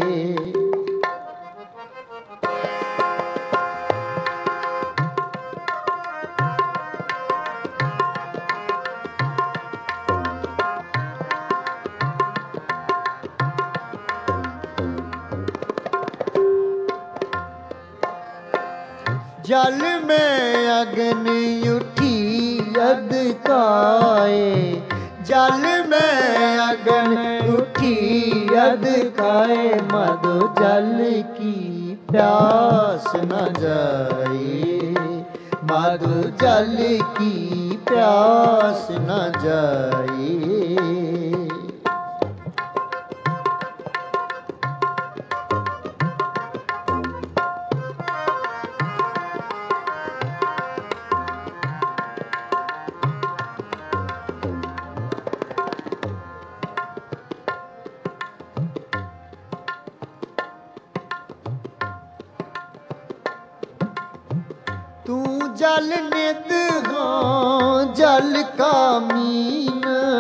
जल में अग्नि उठी यद खाए, जल में अग्नि उठी यद खाए, माधो जल की प्यास न जाए, माधो जल की प्यास न जाए। तू जल नित हो जल का मीन,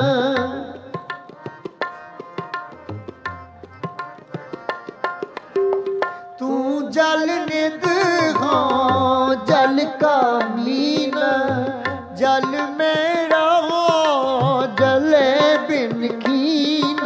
तू जल नित हो जल का मीन, जल में रहो जले बिन कीन,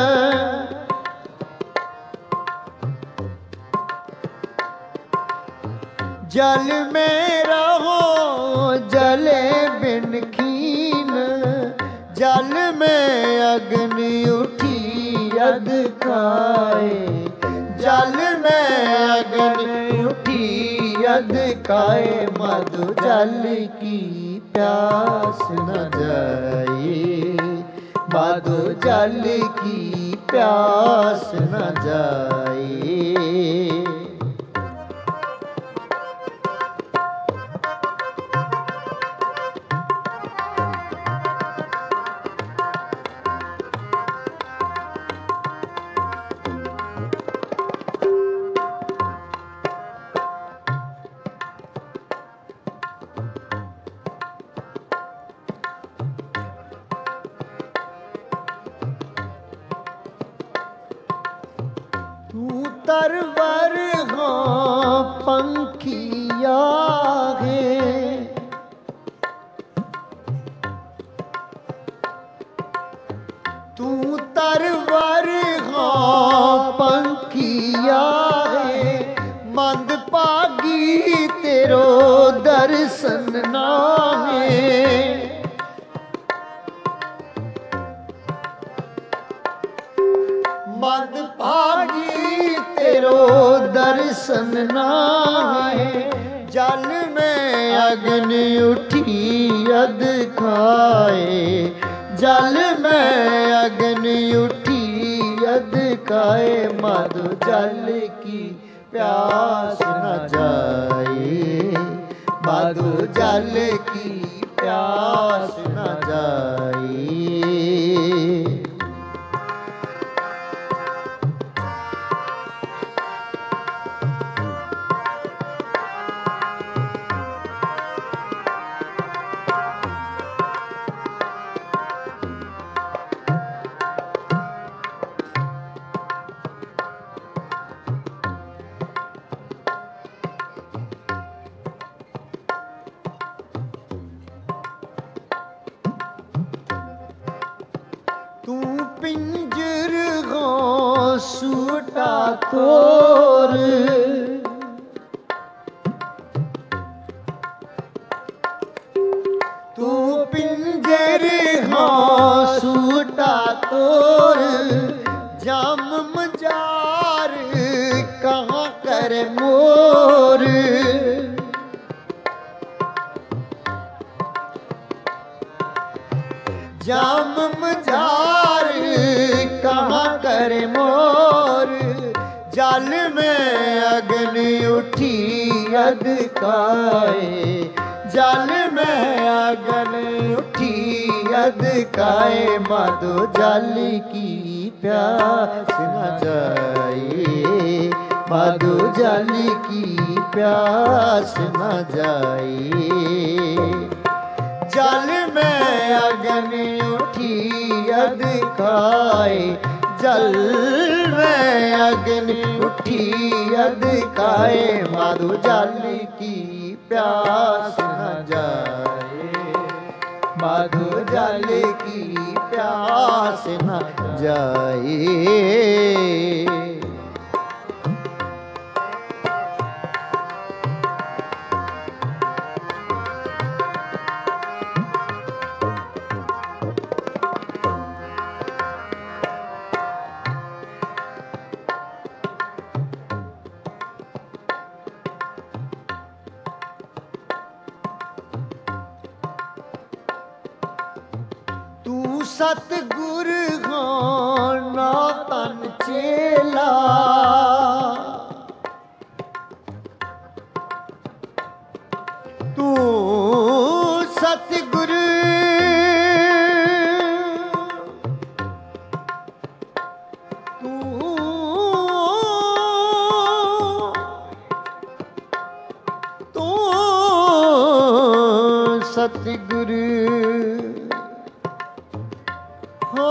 जल में रहो जले बिन कीन, जल में अग्नि उठी यद खाए, जल में अग्नि उठी यद खाए, माधो जल की प्यास न जाए, माधो जल की प्यास न जाए। तरवर हो पंखिया है, तू तरवर हो पंखिया है, मंद पागी तेरो दर्शन ना है, मंद पागी तेरो दर्शन ना है, जल में अग्नि उठी यद खाए, जल में अग्नि उठी यद खाए, माधो जल की प्यास न जाए, माधो जल की प्यास न जाए। तू पिंजर हो सूटा तोर, तू पिंजर हो सूटा तोर, जाम मजार कहाँ कर मोर, जाम मजार कहाँ कर मोर, जल में अग्न उठी अधकाए, जल में अग्न उठी अधकाए, माधो जल की प्यास न जाए, माधो जल की प्यास न जाए, जल में अग्नि उठी अधकाए, जल में अग्नि उठी अधकाए, माधो जल की प्यास न जाए, माधो जल की प्यास न जाए। सतगुर हो ना तन चेला, तू सतगुर तू तू सतगुर हो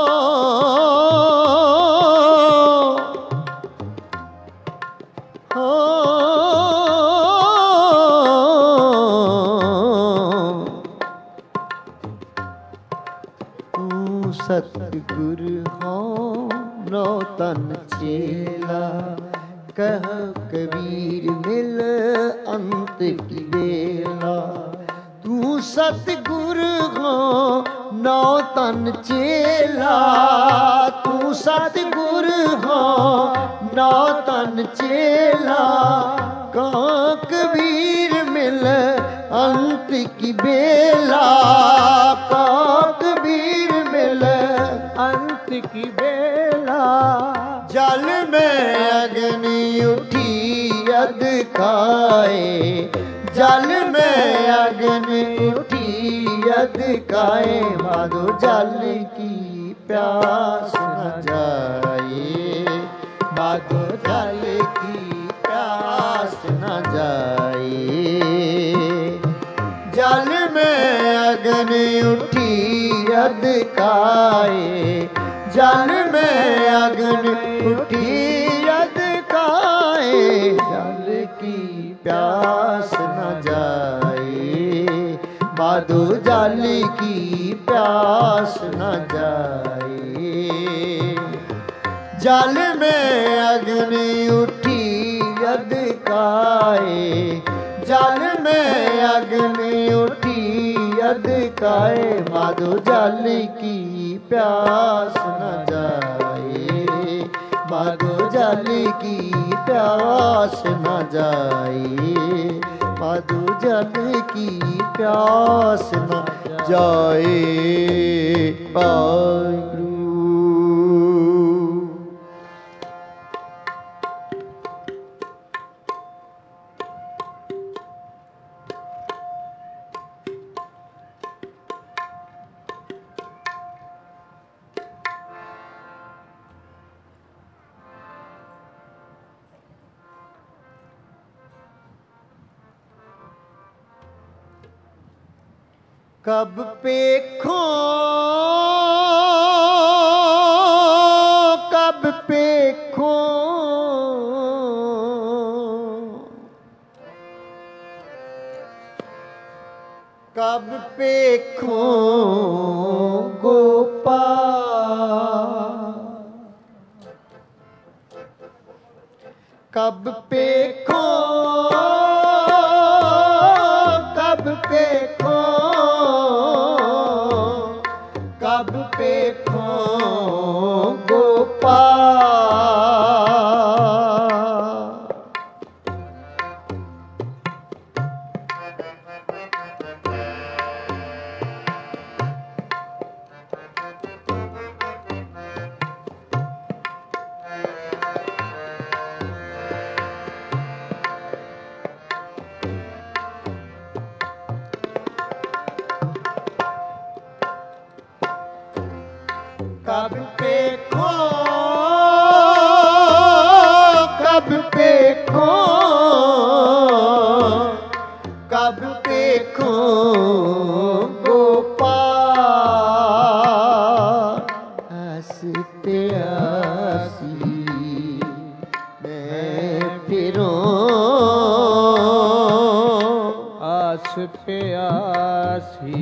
हो तू सतगुर हो नो तन चेला, कह कबीर मिल अंत की बेला, तू सतगुर हो नौ तन चेला, तू सतगुर हो नौ तन चेला, कहाँ कबीर मिल अंत की बेला, कहाँ कबीर मिल अंत की बेला, जल में अग्नि उठी अधकाए, जल में अग्नि उठी अधकाए, माधो जल की प्यास न जाए, माधो जल की प्यास न जाए, जल में अग्नि उठी अधकाए, जल में अग्नि उठी अधकाए, जल की प्यास न जाए, माधो जल की प्यास न जाए, जल में अग्नि उठी अधकाए, जल में अग्नि उठी अधकाए, माधो जल की प्यास न जाए, माधो जल की प्यास न जाए, माधो जल की प्यास न जाए। वाहिगुरू। कब पेखो कब पेखो कब पेखो गोपाल कब पेखो कब पेखो कब पेखो गोपाल कब पेखो कब पेखो कब पेखो गोपाल आस प्यासी मैं फिरूं आस प्यासी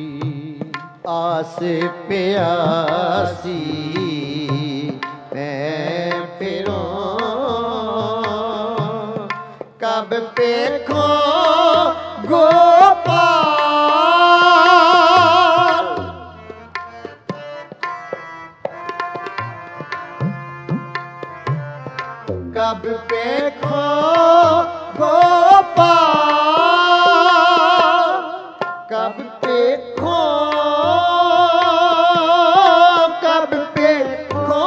आस प्यासी मैं फिरूं कब पेखो गोपाल कब पेखो गोपाल कब पेखो कब पेखो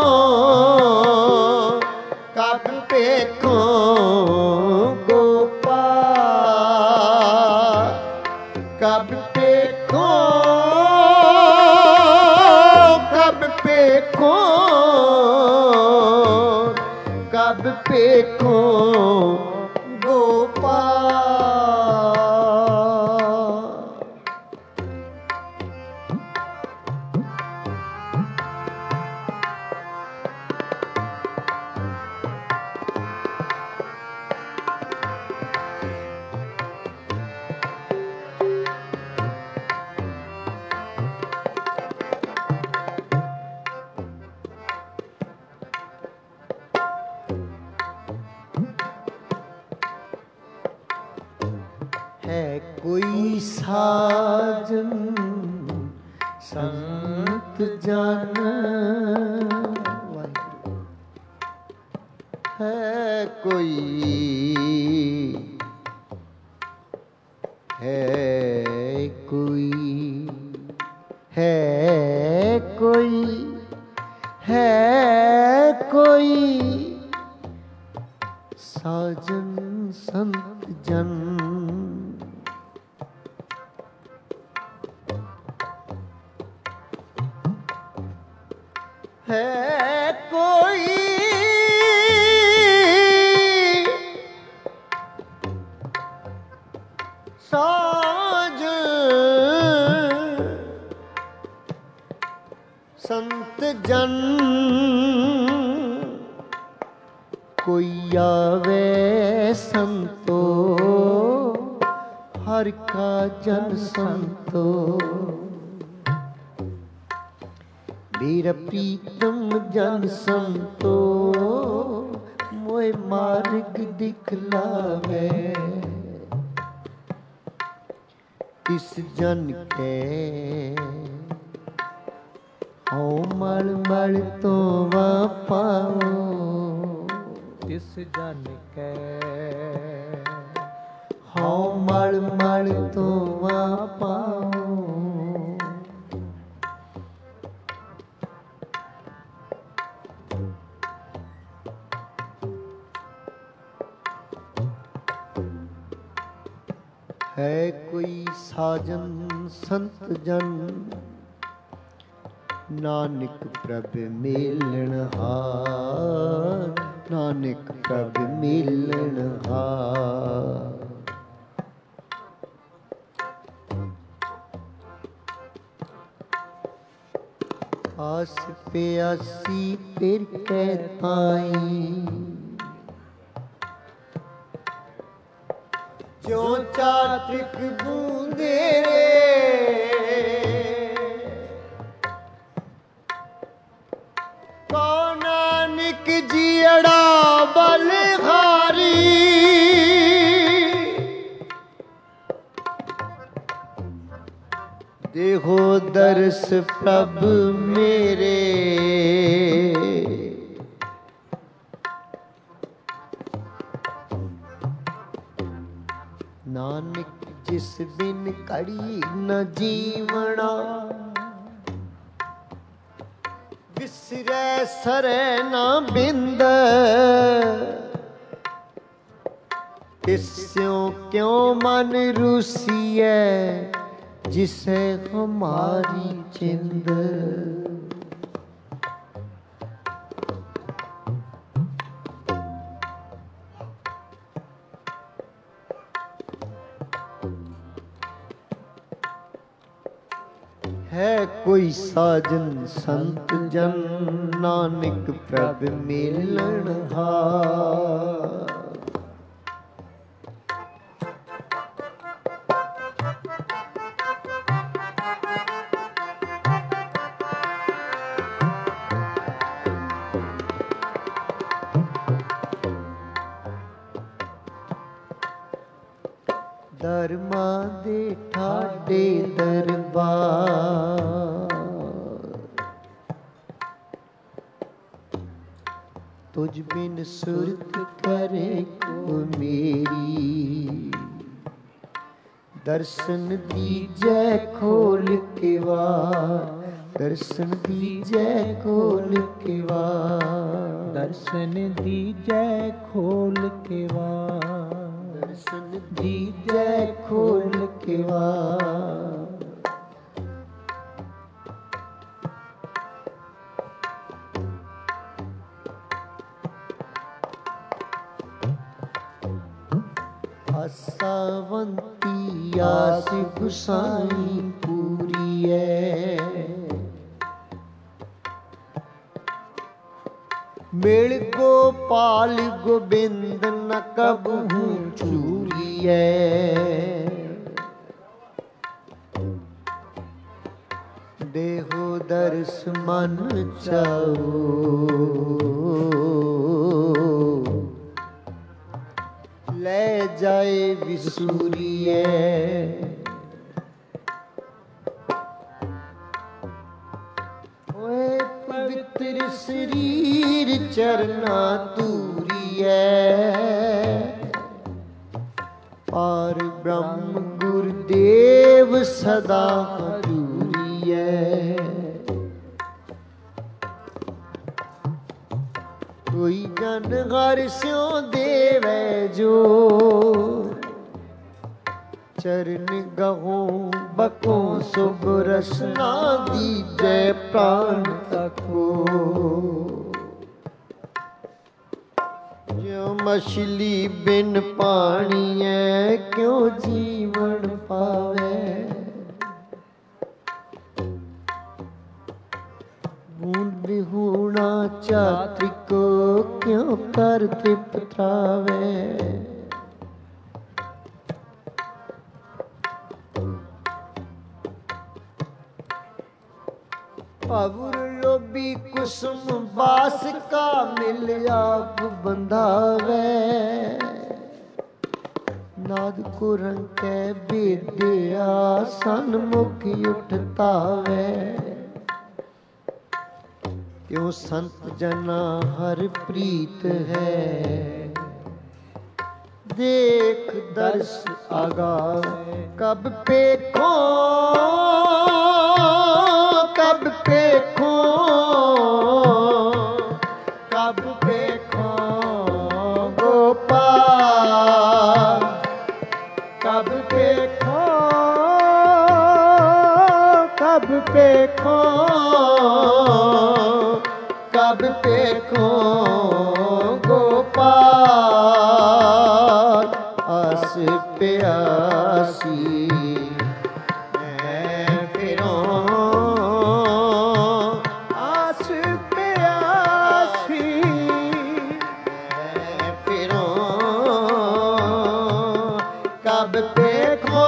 कब पेखो गोपाल कब पेखो कब पेखो कब पेखो गोपाल है कोई साजन संत जन है कोई है कोई है कोई है कोई साजन संत जन है कोई साज संत जन कोई आवे संतो हर का जन संतो वीर प्रीतम जन संतो मोए मार्ग दिखलावे इस जन के हौ मल मल तो वा पाओ इस जन के हौ मल मल तो वा पाओ है कोई साजन संत जन नानक प्रभ मिलन हार नानक प्रभ मिलन हार आस प्यासी फिर कहताई जो चात्रिक बूंदे को नानक जियड़ा बल देहो दर्श प्रभ मेरे, नानक जिस बिन कड़ी न जीवना, बिसरै सरै न बिंद, तिस्यों क्यों मन रूसिए, जिसे हमारी चिंद। है कोई साजन संत जन, नानक प्रभ मिलन हार। धर्मा दे ठाडे दरबार, तुझ बिन सुरत करे को मेरी। दर्शन दीजै खोल के वार, दर्शन दीजै खोल के वार, दर्शन दीजै खोल के वार, दर्शन दीजै खोल के वार। आसावंती आस गुसाई पूरी है, मिल गोपाल गोबिंद न कबहू चूरिए। देहो दर्श मन चाओ, ले जाए विसूरिए। ओए पवित्र शरीर चरना तूरिए, और ब्रह्म गुरुदेव सदा हजूरिए। कोई जन घर स्यों देवै जो, चरण गहों बकों सुभ रसना दीजै प्राण तको। जो मछली बिन पानिए क्यों जीवन पावे, बूंद बिहूणा चात्रिक को क्यों कर तृप्तावे। अवुर लोभी कुसुम बास का मिल आप बंधावे। नाद को रंकै बेदिया सन्मुख उठतावे। क्यों संत जना हर प्रीत है, देख दर्श आगा कब पेखो, कब पेखो, कब पेखो गोपाल, कब पेखो, कब पेखो, कब पेखो गोपाल। आस प्यासी मैं फिरों, आस प्यासी मैं फिरों। कब पेखो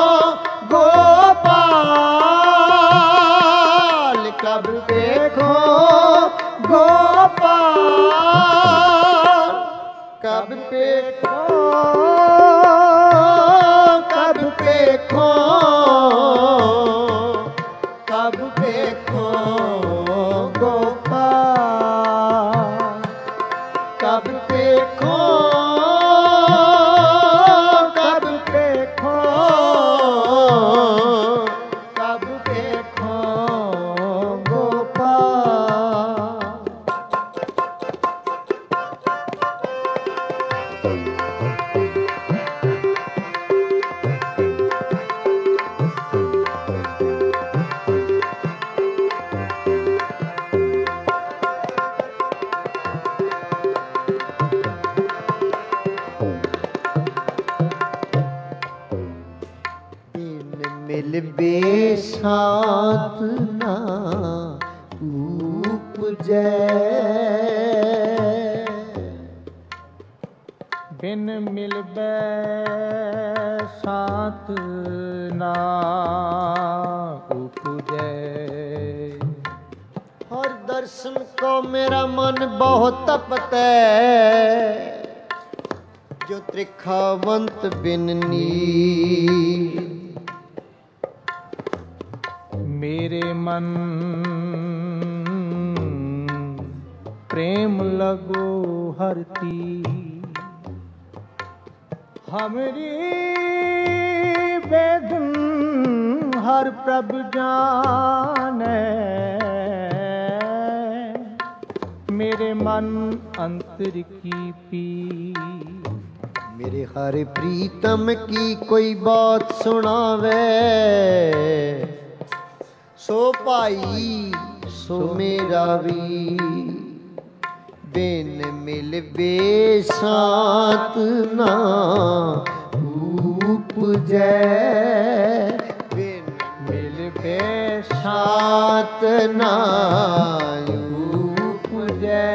गोपाल, कब पेखो गोपाल, कब पेखो, कब पेखो ਸਾਥ ਨਾ ਉਪਜੈ। ਬਿਨ ਮਿਲਬੈ ਸਾਥ ਨਾ ਉਪਜੈ। ਹਰ ਦਰਸ਼ਨ ਕੋ ਮੇਰਾ ਮਨ ਬਹੁਤ ਤਪਤੈ, ਜੋ ਤ੍ਰਿਖਾਵੰਤ ਬਿਨ ਨੀਰ। ਮੇਰੇ ਮਨ प्रेम लगो हरती, हमरी बेदन हर प्रभ जाने। मेरे मन अंतर की पी, मेरे हर प्रीतम की कोई बात सुनावे। सो भाई सो मेरा वीर, बिन मिलबे साथ ना उपजै। बिन मिलबे साथ ना उपजै।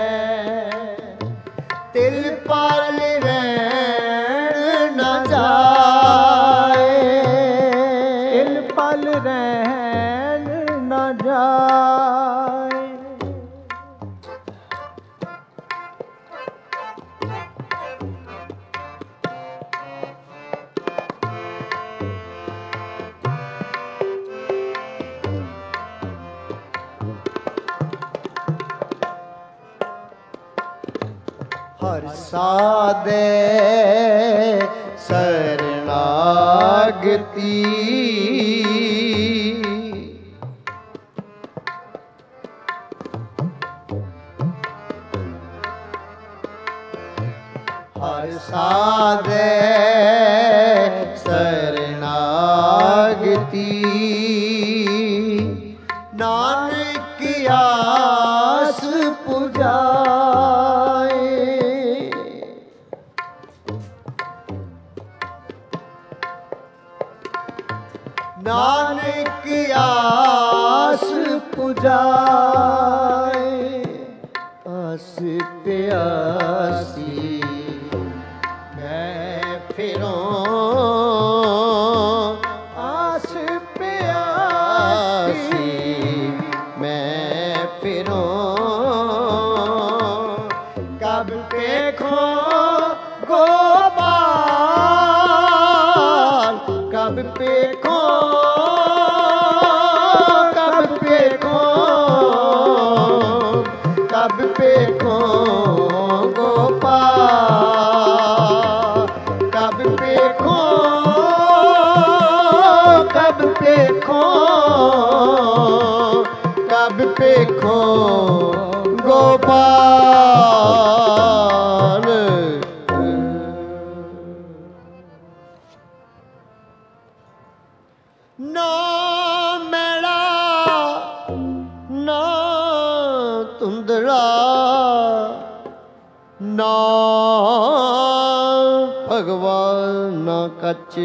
तिल पाल रहन न जाए, तिल पल रहन न जाए। हर साधे शरणागति, हर साधे शरणागति। नानक आस पुजाए, नानक आस पुजाए। आस प्यासी मैं फिरूं, आस प्यासी मैं फिरूं। कब देखो गोपाल, कब देखो कब देखो कब देखो गोपाल। कब देखो कब देखो कब देखो गोपाल। ना मैला ना धुंधला, ना भगवान ना कच।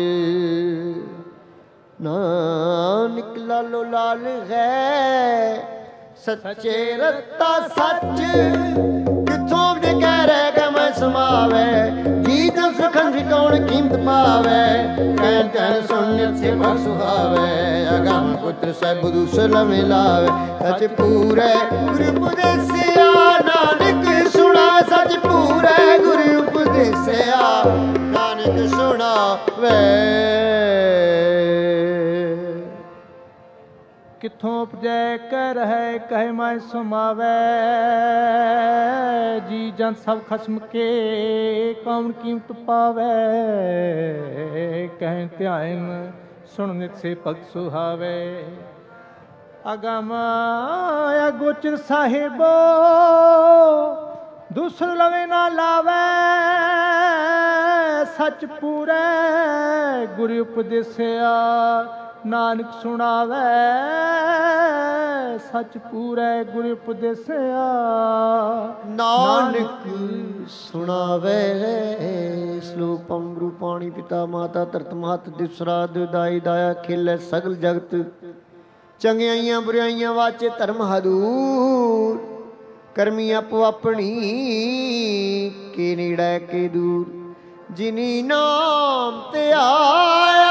नानक लो लाल है सच्चे रत्ता सच। किथों भी कह रहे कि मैं समावे, जी जन सुखन कौन कीमत पावे। कहन कहन सुन से भग सुहावे, अगम पुत्र सब दूसर मिलावे। सच पूरे गुरु उपदेसिया, नानक सुना सच पूरे गुरु उपदेसिया। नानक सुना वे किथों उपजै कर है कहे मैं समावै। जी जन सब खसम के कौन कीमत पावै। कहें ध्यान सुन नित से भगत सुहावे। अगम अगोचर साहिबो दूसर लवे ना लावे। सच पूरे गुरु उपदेसिया, नानक सुनावे। सच पूरे गुरु उपदेसिया, नानक सुनावे। श्लोक पम गुरु पाणी पिता माता धरत महत दिवसरा दुदाई दाया खेल सगल जगत। ਚੰਗਿਆਈਆਂ ਬੁਰਾਈਆਂ ਵਾਚੇ ਧਰਮ ਹਦੂਰ ਕਰਮੀ ਆਪੋ ਆਪਣੀ ਕੇ ਨੇੜੇ ਕੇ ਦੂਰ ਜਿਨੀ ਨਾਮ ਤੇ ਆਇਆ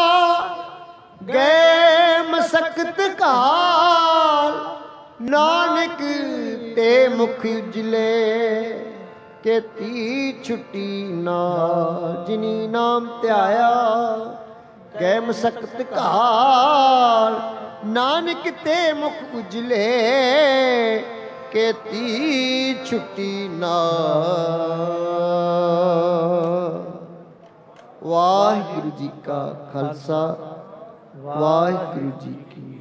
ਗਏ ਮਸਕਤ ਕਾਲ ਨਾਨਕ ਤੇ ਮੁਖ ਉਜਲੇ ਕੀਤੀ ਛੁੱਟੀ ਨਾ ਜਿਨੀ ਨਾਮ ਧਿਆਇਆ ਗਏ ਮਸਕਤ ਕਾਲ ਨਾਨਕ ਤੇ ਮੁਖ ਉਜਲੇ ਕੀਤੀ ਛੁੱਟੀ ਨਾ। ਵਾਹਿਗੁਰੂ ਜੀ ਕਾ ਖਾਲਸਾ ਵਾਹਿਗੁਰੂ ਜੀ ਕੀ